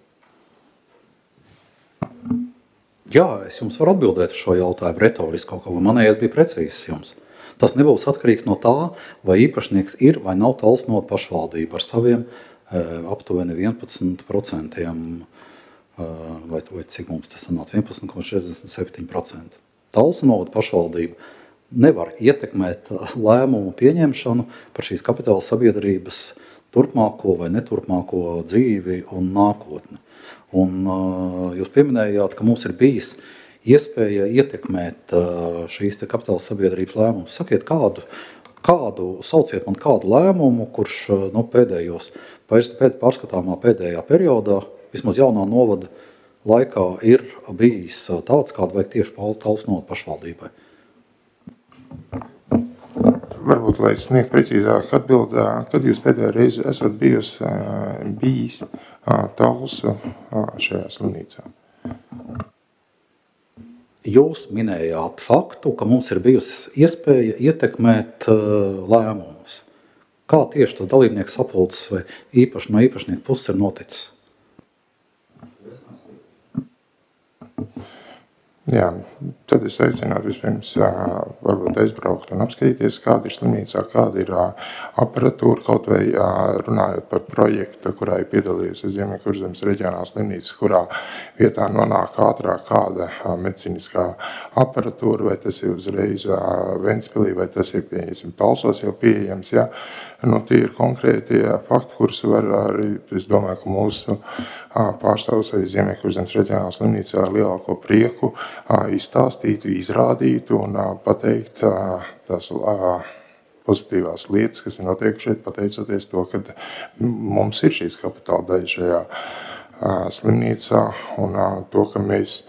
Jā, es jums varu atbildēt uz šo jautājumu retoriski kaut kā, manējais bija precīzs jums. Tas nebūs atkarīgs no tā, vai īpašnieks ir vai nav Tals novada pašvaldība ar saviem aptuveni vienpadsmit procentiem, vai, vai cik mums tas sanāca, vienpadsmit komats četrdesmit septiņi procenti. Talsu novada pašvaldība nevar ietekmēt lēmumu pieņemšanu par šīs kapitāla sabiedrības turpmāko vai neturpmāko dzīvi un nākotni. Un jūs pieminējāt, ka mums ir bijis iespēja ietekmēt šīs te kapitāla sabiedrības lēmumus. Sakiet, kādu, kādu, sauciet man kādu lēmumu, kurš no pēdējos, pēc pārskatāmā pēdējā periodā, vismaz jaunā novada laikā, ir bijis tāds, kādu vajag tieši Talsu novada pašvaldībai. Varbūt, lai es sniegtu precīzāk atbildi, kad jūs pēdējā reizi esat bijis, bijis Talsu šajā slimnīcā? Jūs minējāt faktu, ka mums ir bijusi iespēja ietekmēt lēmumus. Kā tieši tas dalībnieks sapulces vai īpaši no īpašnieka puses ir noticis? Jā, tad es aicinātu vispirms varbūt aizbraukt un apskatīties, kāda ir slimnīcā, kāda ir aparatūra, kaut vai runājot par projektu, kurā ir piedalījusies Ziemeļkurzemes reģionālā slimnīca, kurā vietā nonāk ātrāk kāda medicīniskā aparatūra, vai tas ir uzreiz Ventspilī, vai tas ir pieejams Talsos jau pieejams. Ja? Nu, tie ir konkrēti fakti, kurus var arī, es domāju, ka mūsu pārstāvs arī Ziemeļkurzemes reģionālā slimnīcā ar lielāko prieku izstāstītu, izrādītu un pateikt tās pozitīvās lietas, kas ir notiekušas šeit, pateicoties to, ka mums ir šīs kapitāla daļa šajā slimnīcā un to, ka mēs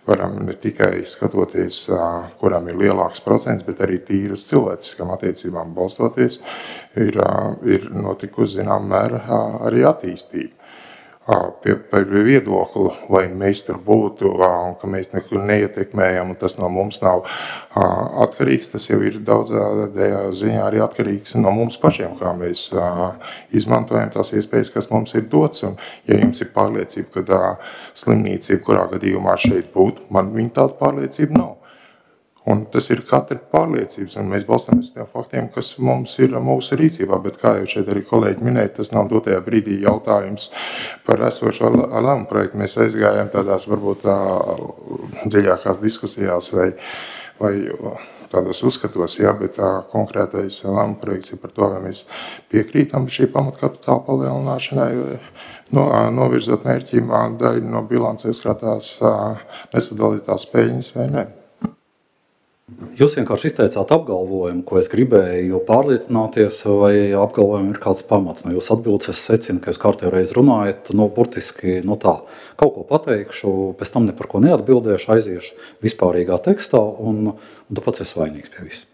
varam ne tikai skatoties, kurām ir lielāks procents, bet arī tīri uz cilvēciskām attiecībām balstoties, ir, ir notikusi zinām mēra arī attīstība. Pie, par viedokli, vai mēs tur būtu un ka mēs nekur neietekmējam un tas no mums nav atkarīgs, tas jau ir daudzādējā ziņā arī atkarīgs no mums pašiem, kā mēs izmantojam tās iespējas, kas mums ir dots. Un, ja jums ir pārliecība, ka slimnīca, kurā gadījumā šeit būtu, man viņa tāda pārliecība nav. Un tas ir katra pārliecības, un mēs balstāmies tiem faktiem, kas mums ir mūsu rīcībā, bet kā jau šeit arī kolēģi minēja, tas nav dotajā brīdī jautājums par esošo lēmumu projektu. Mēs aizgājām tādās varbūt tā, dziļākās diskusijās vai, vai tādos uzskatos, jā, bet tā konkrētais lēmumu projekts ir par to, vai mēs piekrītam šī pamatkapitāla palielināšanai, no, novirzot mērķim daļu no bilancē uzkrātās nesadalītās peļņas vai ne. Jūs vienkārši izteicāt apgalvojumu, ko es gribēju pārliecināties, vai apgalvojumu ir kāds pamats. No jūs atbildes es secinu, ka jūs kārtējo reizi runājat, no burtiski no tā. Kaut ko pateikšu, pēc tam ne par ko neatbildēšu, aiziešu vispārīgā tekstā, un, un tu pats esi vainīgs pie visu.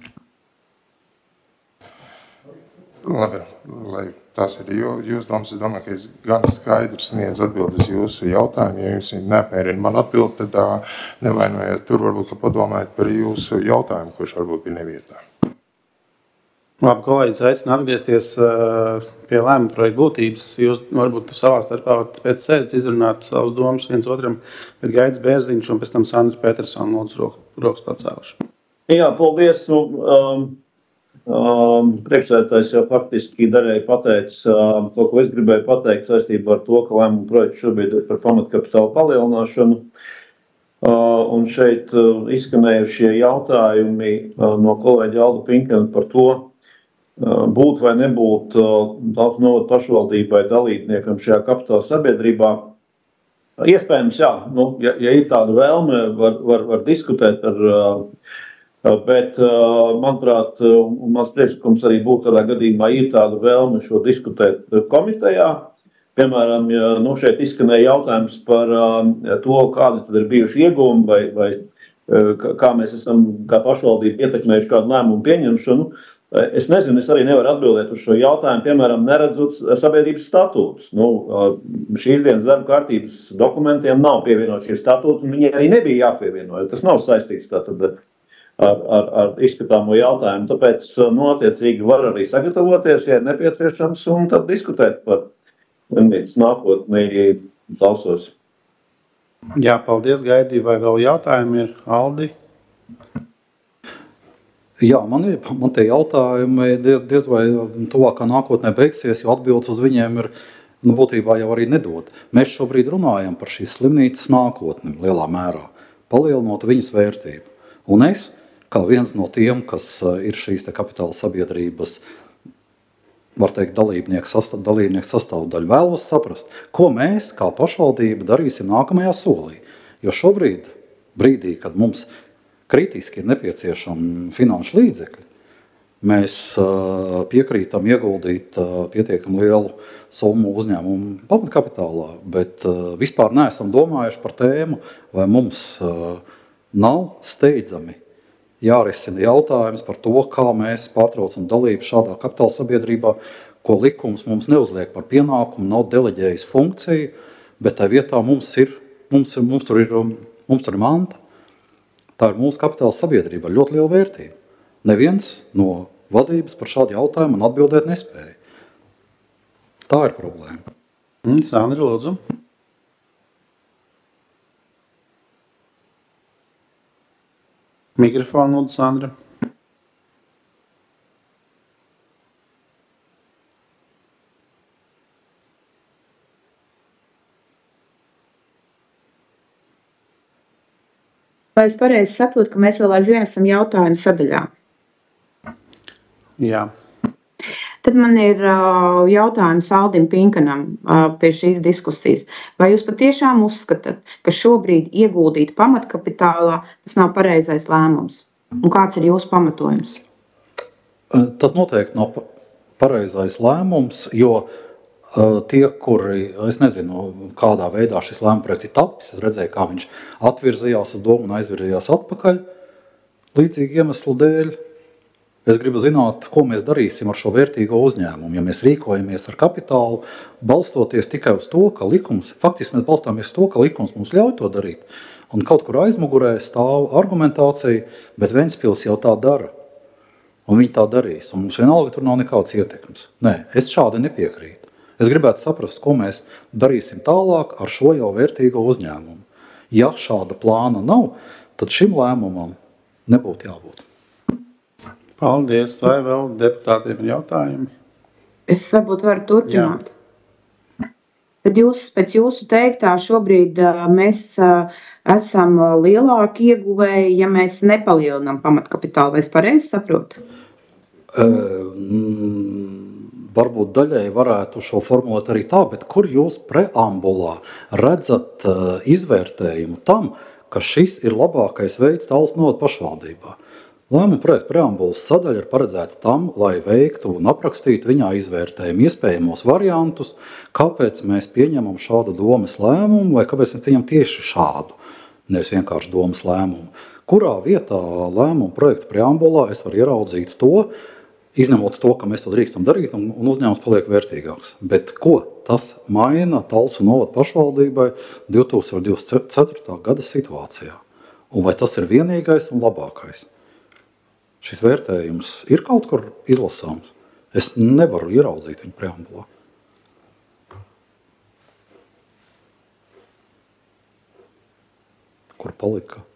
Labi, lai tās ir jūs domas, es domāju, ka es gan skaidrs sniedzu atbildes jūsu jautājumu. Ja jums neapmierina man atbild, tad uh, nevainojiet tur, varbūt, ka padomājiet par jūsu jautājumu, kurš varbūt bija nevietā. Labi, kolēģis aicina atgriezties uh, pie lēmuma projekta būtības. Jūs varbūt savā starpā varat pēc sēdes izrunāt savus domas viens otram, bet Gaidis Bērziņš un pēc tam Sandra Petersona lūdzu rokas pacēluši. Jā, paldies. Um, Um, priekšsēdētājs jau faktiski daļai pateica um, to, ko es gribēju pateikt saistībā ar to, ka lēmuma projekts šobrīd ir par pamatkapitāla palielināšanu. Uh, un šeit uh, izskanējušie jautājumi uh, no kolēģa Alda Pinkena par to, uh, būt vai nebūt uh, Talsu novada pašvaldībai dalībniekam šajā kapitāla sabiedrībā. Iespējams, jā, nu, ja, ja ir tāda vēlme, var, var, var diskutēt ar uh, Bet, manuprāt, un mans priekšlikums arī būtu tādā gadījumā, ir tāda vēlme šo diskutēt komitejā. Piemēram, ja nu, šeit izskanēja jautājums par to, kādi tad ir bijuši iegūmi vai, vai kā mēs esam kā pašvaldība ietekmējuši kādu lēmumu pieņemšanu. Es nezinu, es arī nevaru atbildēt uz šo jautājumu, piemēram, neredzot sabiedrības statūtus. Nu, šīs dienas darba kārtības dokumentiem nav pievienot šie statūti, un viņi arī nebija jāpievieno. Tas nav saistīts tātad Ar, ar, ar izskatāmo jautājumu. Tāpēc, nu, attiecīgi var arī sagatavoties, ja ir nepieciešams, un tad diskutēt par vienības nākotnī Talsos. Jā, paldies, Gaidī. Vai vēl jautājumi ir, Aldi? Jā, man, ir, man tie jautājumi diez, diez vai tuvākā nākotnē beigsies, jo atbildes uz viņiem ir, nu, būtībā jau arī nedod. Mēs šobrīd runājam par šīs slimnīcas nākotni lielā mērā, palielinot viņas vērtību. Un es, kā viens no tiem, kas ir šīs te kapitāla sabiedrības, var teikt, dalībnieku sastāv, dalībnieku sastāvdaļu, vēlos saprast, ko mēs kā pašvaldība darīsim nākamajā solī. Jo šobrīd, brīdī, kad mums kritiski ir nepieciešami finanšu līdzekļi, mēs piekrītam ieguldīt pietiekami lielu summu uzņēmumu pamatkapitālā, bet vispār neesam domājuši par tēmu, vai mums nav steidzami jārisina jautājums par to, kā mēs pārtraucam dalību šādā kapitāla sabiedrībā, ko likums mums neuzliek par pienākumu, nav deleģējis funkciju, bet tā vietā mums ir, mums, ir, mums tur ir, mums tur ir manta. Tā ir mūsu kapitāla sabiedrība ar ļoti lielu vērtību. Neviens no vadības par šādu jautājumu man atbildēt nespēja. Tā ir problēma. Mm, Sandra, lūdzu. Mikrofonu lūdzu, Sandra. Vai es pareizi saprotu, ka mēs vēl aizvien esam jautājumu sadaļā? Jā. Tad man ir uh, jautājums Aldim Pinkanam uh, pie šīs diskusijas. Vai jūs patiešām uzskatāt, ka šobrīd ieguldīt pamatkapitālā tas nav pareizais lēmums? Un kāds ir jūsu pamatojums? Tas noteikti nav pareizais lēmums, jo Tie, kuri, es nezinu, kādā veidā šis lēmuma projekts ir tapis, es redzēju, kā viņš atvirzījās uz domu un aizvirzījās atpakaļ līdzīgi iemeslu dēļ. Es gribu zināt, ko mēs darīsim ar šo vērtīgo uzņēmumu, ja mēs rīkojamies ar kapitālu, balstoties tikai uz to, ka likums, faktiski mēs balstāmies uz to, ka likums mums ļauj to darīt. Un kaut kur aizmugurē stāv argumentācija, bet Ventspils jau tā dara. Un viņi tā darīs. Un mums vienalga tur nav nekāds ietekmes. Nē, es šādi nepiekrītu. Es gribētu saprast, ko mēs darīsim tālāk ar šo jau vērtīgo uzņēmumu. Ja šāda plāna nav, tad šim lēmumam nebūtu jābūt. Paldies. Vai vēl deputātiem ir jautājumi? Es varbūt varu turpināt. Jā. Tad jūs, pēc jūsu teiktā šobrīd mēs esam lielāki ieguvēji, ja mēs nepalielinām pamatkapitālu. Vai es pareizi saprotu? Um, Varbūt daļai varētu šo formulēt arī tā, bet kur jūs preambulā redzat uh, izvērtējumu tam, ka šis ir labākais veids Talsu novada pašvaldībā? Lēmuma projekta preambulas sadaļa ir paredzēta tam, lai veiktu un aprakstītu viņā izvērtējumu iespējamos variantus, kāpēc mēs pieņemam šādu domas lēmumu vai kāpēc mēs pieņemam tieši šādu, nevis vienkārši domas lēmumu. Kurā vietā lēmuma projekta preambulā es varu ieraudzīt to, izņemot to, ka mēs to drīkstam darīt un, un uzņēmums paliek vērtīgāks. Bet ko tas maina Talsu novada pašvaldībai divi tūkstoši divdesmit ceturtā gada situācijā? Un vai tas ir vienīgais un labākais? Šis vērtējums ir kaut kur izlasāms. Es nevaru ieraudzīt viņu preambulā. Kur palika?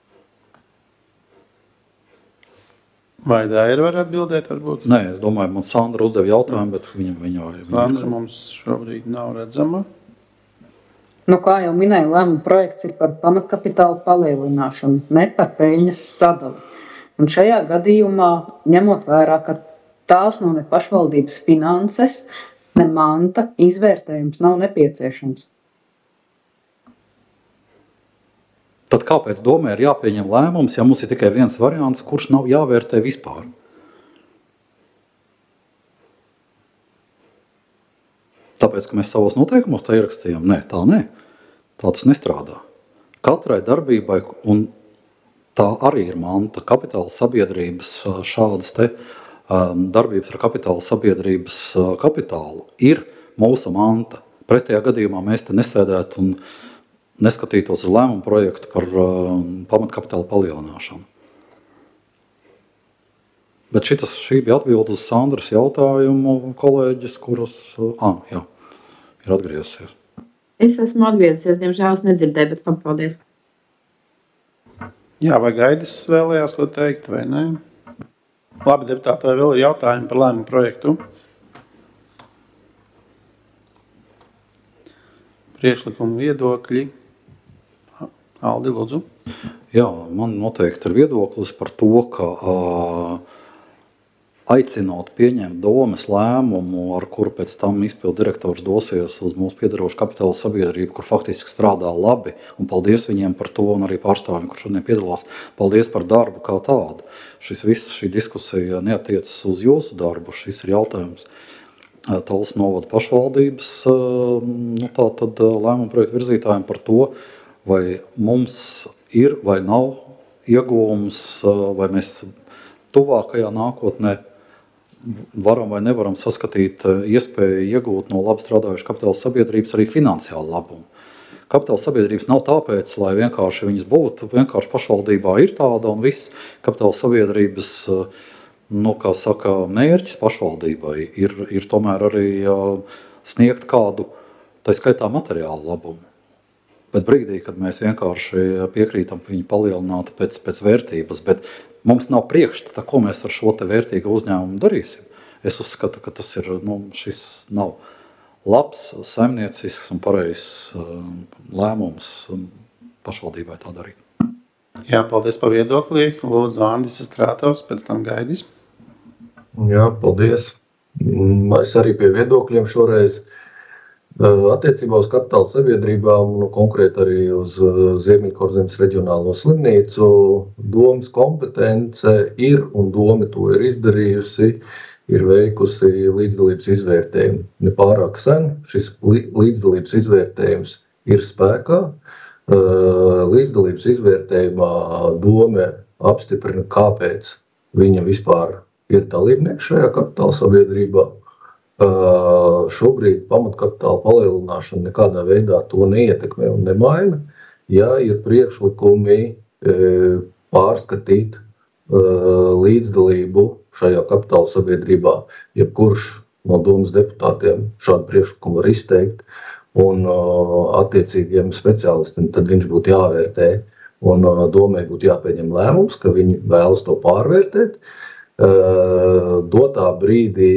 Vai Daira var atbildēt, varbūt? Nē, es domāju, man Sandra uzdeva jautājumu, bet viņa, viņa, viņa... Sandra mums šobrīd nav redzama. Nu, kā jau minēju, lēmuma projekts ir par pamatkapitāla palielināšanu, ne par peļņas sadali. Un šajā gadījumā, ņemot vērā, ka tās nav ne pašvaldības finanses, ne manta, izvērtējums nav nepieciešams. Tad kāpēc domē ir jāpieņem lēmums, ja mums ir tikai viens variants, kurš nav jāvērtē vispār? Tāpēc, ka mēs savos noteikumos tā ierakstījām? Nē, tā nē. Tā tas nestrādā. Katrai darbībai, un tā arī ir manta, kapitāla sabiedrības šādas te darbības ar kapitāla sabiedrības kapitālu ir mūsu manta. Pretējā gadījumā mēs te nesēdētu un neskatītos uz lēmumu projektu par uh, pamatkapitāla palielināšanu. Bet šitas, šī bija atbilde uz Sandras jautājumu kolēģis, kuras, uh, ah, jā, ir atgriezusies. Es esmu atgriezusies, diemžēl es nedzirdēju, bet tam paldies. Jā, vai Gaidis vēlējās ko teikt, vai ne? Labi, deputāti, vai vēl ir jautājumi par lēmumu projektu? Priekšlikumu viedokļi. Aldi, lūdzu. Jā, man noteikti ir viedoklis par to, ka uh, aicinot pieņemt domas lēmumu, ar kuru pēc tam izpildu direktors dosies uz mūsu piederošu kapitāla sabiedrību, kur faktiski strādā labi, un paldies viņiem par to, un arī pārstāvjiem, kur šodien piedalās. Paldies par darbu kā tādu. Šis viss, šī diskusija neatiecas uz jūsu darbu, šis ir jautājums Talsu novada pašvaldības nu, tā tad lēmuma projektu virzītājiem par to, vai mums ir vai nav ieguvums, vai mēs tuvākajā nākotnē varam vai nevaram saskatīt iespēju iegūt no labi strādājušas kapitāla sabiedrības arī finansiālu labumu. Kapitāla sabiedrības nav tāpēc, lai vienkārši viņas būtu, vienkārši pašvaldībā ir tāda un viss. Kapitāla sabiedrības, nu, kā saka, mērķis pašvaldībai ir, ir tomēr arī sniegt kādu, tā skaitā materiālu labumu. Bet brīdī, kad mēs vienkārši piekrītam viņu palielināt pēc, pēc vērtības, bet mums nav priekšstata, ko mēs ar šo te vērtīgu uzņēmumu darīsim. Es uzskatu, ka tas ir, nu, šis nav labs, saimniecisks un pareizs lēmums pašvaldībai tā darīt. Jā, paldies par viedoklī. Lūdzu, Andis Strātovs, pēc tam Gaidis. Jā, paldies. Es arī pie viedokļiem šoreiz. Attiecībā uz kapitāla sabiedrībām, nu, konkrēti arī uz Ziemeļkurzemes reģionālo slimnīcu, domas kompetence ir, un doma to ir izdarījusi, ir veikusi līdzdalības izvērtējumu. Ne pārāk sen šis līdzdalības izvērtējums ir spēkā. Līdzdalības izvērtējumā dome apstiprina, kāpēc viņa vispār ir dalībnieks šajā kapitāla sabiedrībā. Šobrīd pamatkapitāla palielināšana nekādā veidā to neietekmē un nemaina. Ja ir priekšlikumi pārskatīt līdzdalību šajā kapitāla sabiedrībā, jebkurš no domas deputātiem šādu priekšlikumu var izteikt, un attiecīgiem speciālistiem tad viņš būtu jāvērtē, un domai būtu jāpieņem lēmums, ka viņi vēlas to pārvērtēt. Dotā brīdī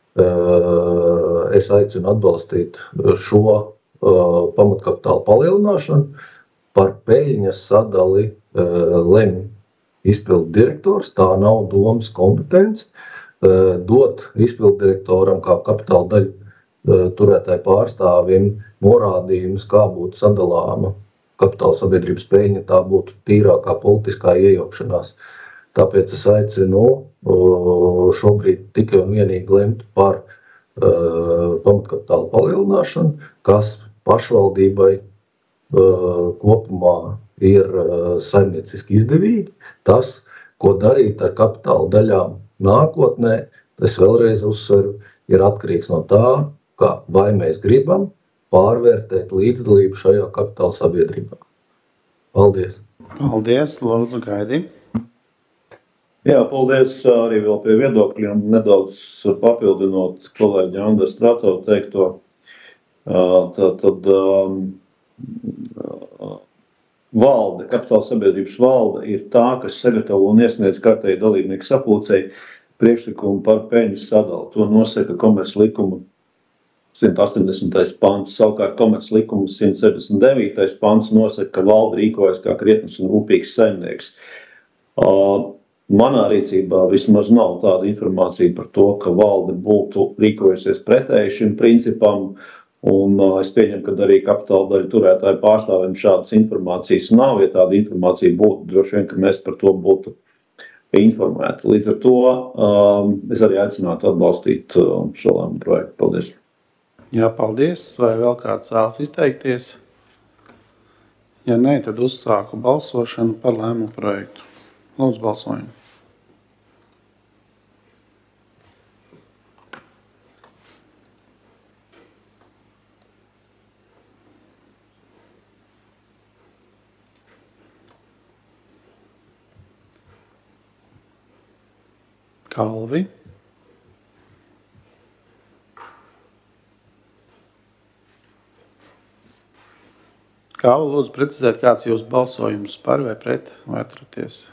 es aicinu atbalstīt šo pamatkapitāla palielināšanu. Par peļņas sadali lemj izpildu direktors, tā nav domas kompetence. Dot izpildu direktoram kā kapitāla daļu turētāju pārstāvim norādījumus, kā būtu sadalāma kapitāla sabiedrības peļņa, tā būtu tīrākā politiskā iejaukšanās. Tāpēc es aicinu šobrīd tikai un vienīgi lemt par uh, pamatkapitāla palielināšanu, kas pašvaldībai uh, kopumā ir uh, saimnieciski izdevīgi. Tas, ko darīt ar kapitāla daļām nākotnē, es vēlreiz uzsveru, ir atkarīgs no tā, ka vai mēs gribam pārvērtēt līdzdalību šajā kapitāla sabiedrībā. Paldies! Paldies, lūdzu, Gaidi! Jā, paldies arī vēl pie viedokļiem, nedaudz papildinot kolēģi Andra Stratovu teikto. Tad, tad valde, kapitāla sabiedrības valde ir tā, kas sagatavo un iesniedz kārtēji dalībnieku sapulcei priekšlikumu par peļņas sadalu. To nosaka komerces likuma simt astoņdesmitais pants. Savukārt komerces likuma simt sešdesmit devītais pants nosaka, ka valde rīkojas kā krietns un rūpīgs saimnieks. Manā rīcībā vismaz nav tāda informācija par to, ka valde būtu rīkojusies pretēji šim principam, un es pieņemu, ka arī kapitāla daļu turētāju pārstāvjiem šādas informācijas nav. Ja tāda informācija būtu, droši vien, ka mēs par to būtu informēti. Līdz ar to um, es arī aicinātu atbalstīt um, šo lēmumu projektu. Paldies! Jā, paldies! Vai vēl kāds vēlas izteikties? Ja nē, tad uzsāku balsošanu par lēmumu projektu. Lūdzu, balsojam! Kalvi. Kalvi, lūdzu precizēt, kāds jūsu balsojums par vai pret, vai atturties?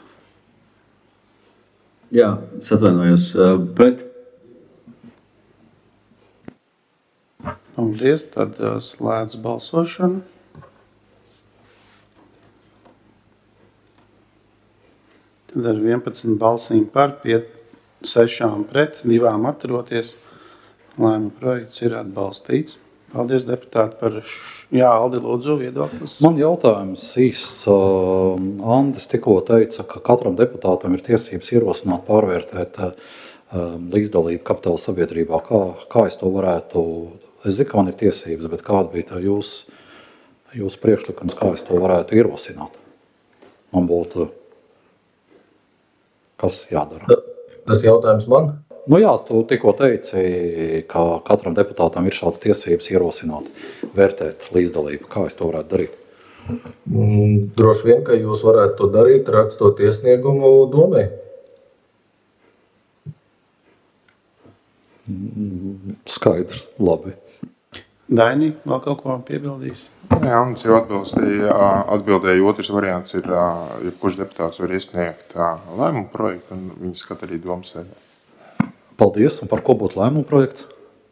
Jā, es atvainojos pret. Paldies, tad slēdz balsošanu. Tad ar vienpadsmit balsīm par, pieci sešām pret, divām atturoties. Lēmuma projekts ir atbalstīts. Paldies, deputāti, par š... Jā, Aldi, lūdzu, viedoklis. Man jautājums īsts. Andis tikko teica, ka katram deputātam ir tiesības ierosināt, pārvērtēt līdzdalību kapitāla sabiedrībā. Kā, kā es to varētu... Es zinu, ka man ir tiesības, bet kāda bija tā jūs, jūs priekšlikums, kā es to varētu ierosināt? Man būtu... Kas jādara? Tas jautājums man? Nu jā, tu tikko teici, ka katram deputātam ir šādas tiesības ierosināt, vērtēt līdzdalību. Kā es to varētu darīt? Mm, droši vien, ka jūs varētu to darīt, rakstot iesniegumu domai. Mm, skaidrs, labi. Daini, vēl kaut ko piebildīs? Jā, un jau atbildēja, atbildēja otrs variants ir, ja kurš deputāts var iesniegt lēmumu projektu, un viņi skat arī domas sēdē. Paldies, un par ko būtu lēmumu projekts?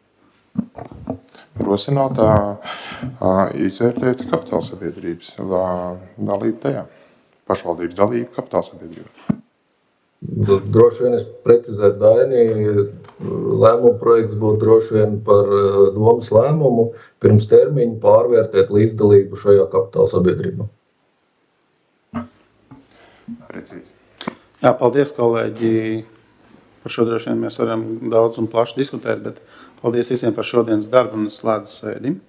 Rosināt, izvērtēt kapitāla sabiedrības dalību tajā, pašvaldības dalību kapitāla sabiedrībā. Droši vien es precizētu Daini, lēmumu projekts būtu droši vien par domas lēmumu pirms termiņu pārvērtēt līdzdalību šajā kapitāla sabiedrībā. Precīzi. Jā, paldies, kolēģi. Par šo droši vien mēs varam daudz un plaši diskutēt, bet paldies visiem par šodienas darbu un slēdzu sēdi.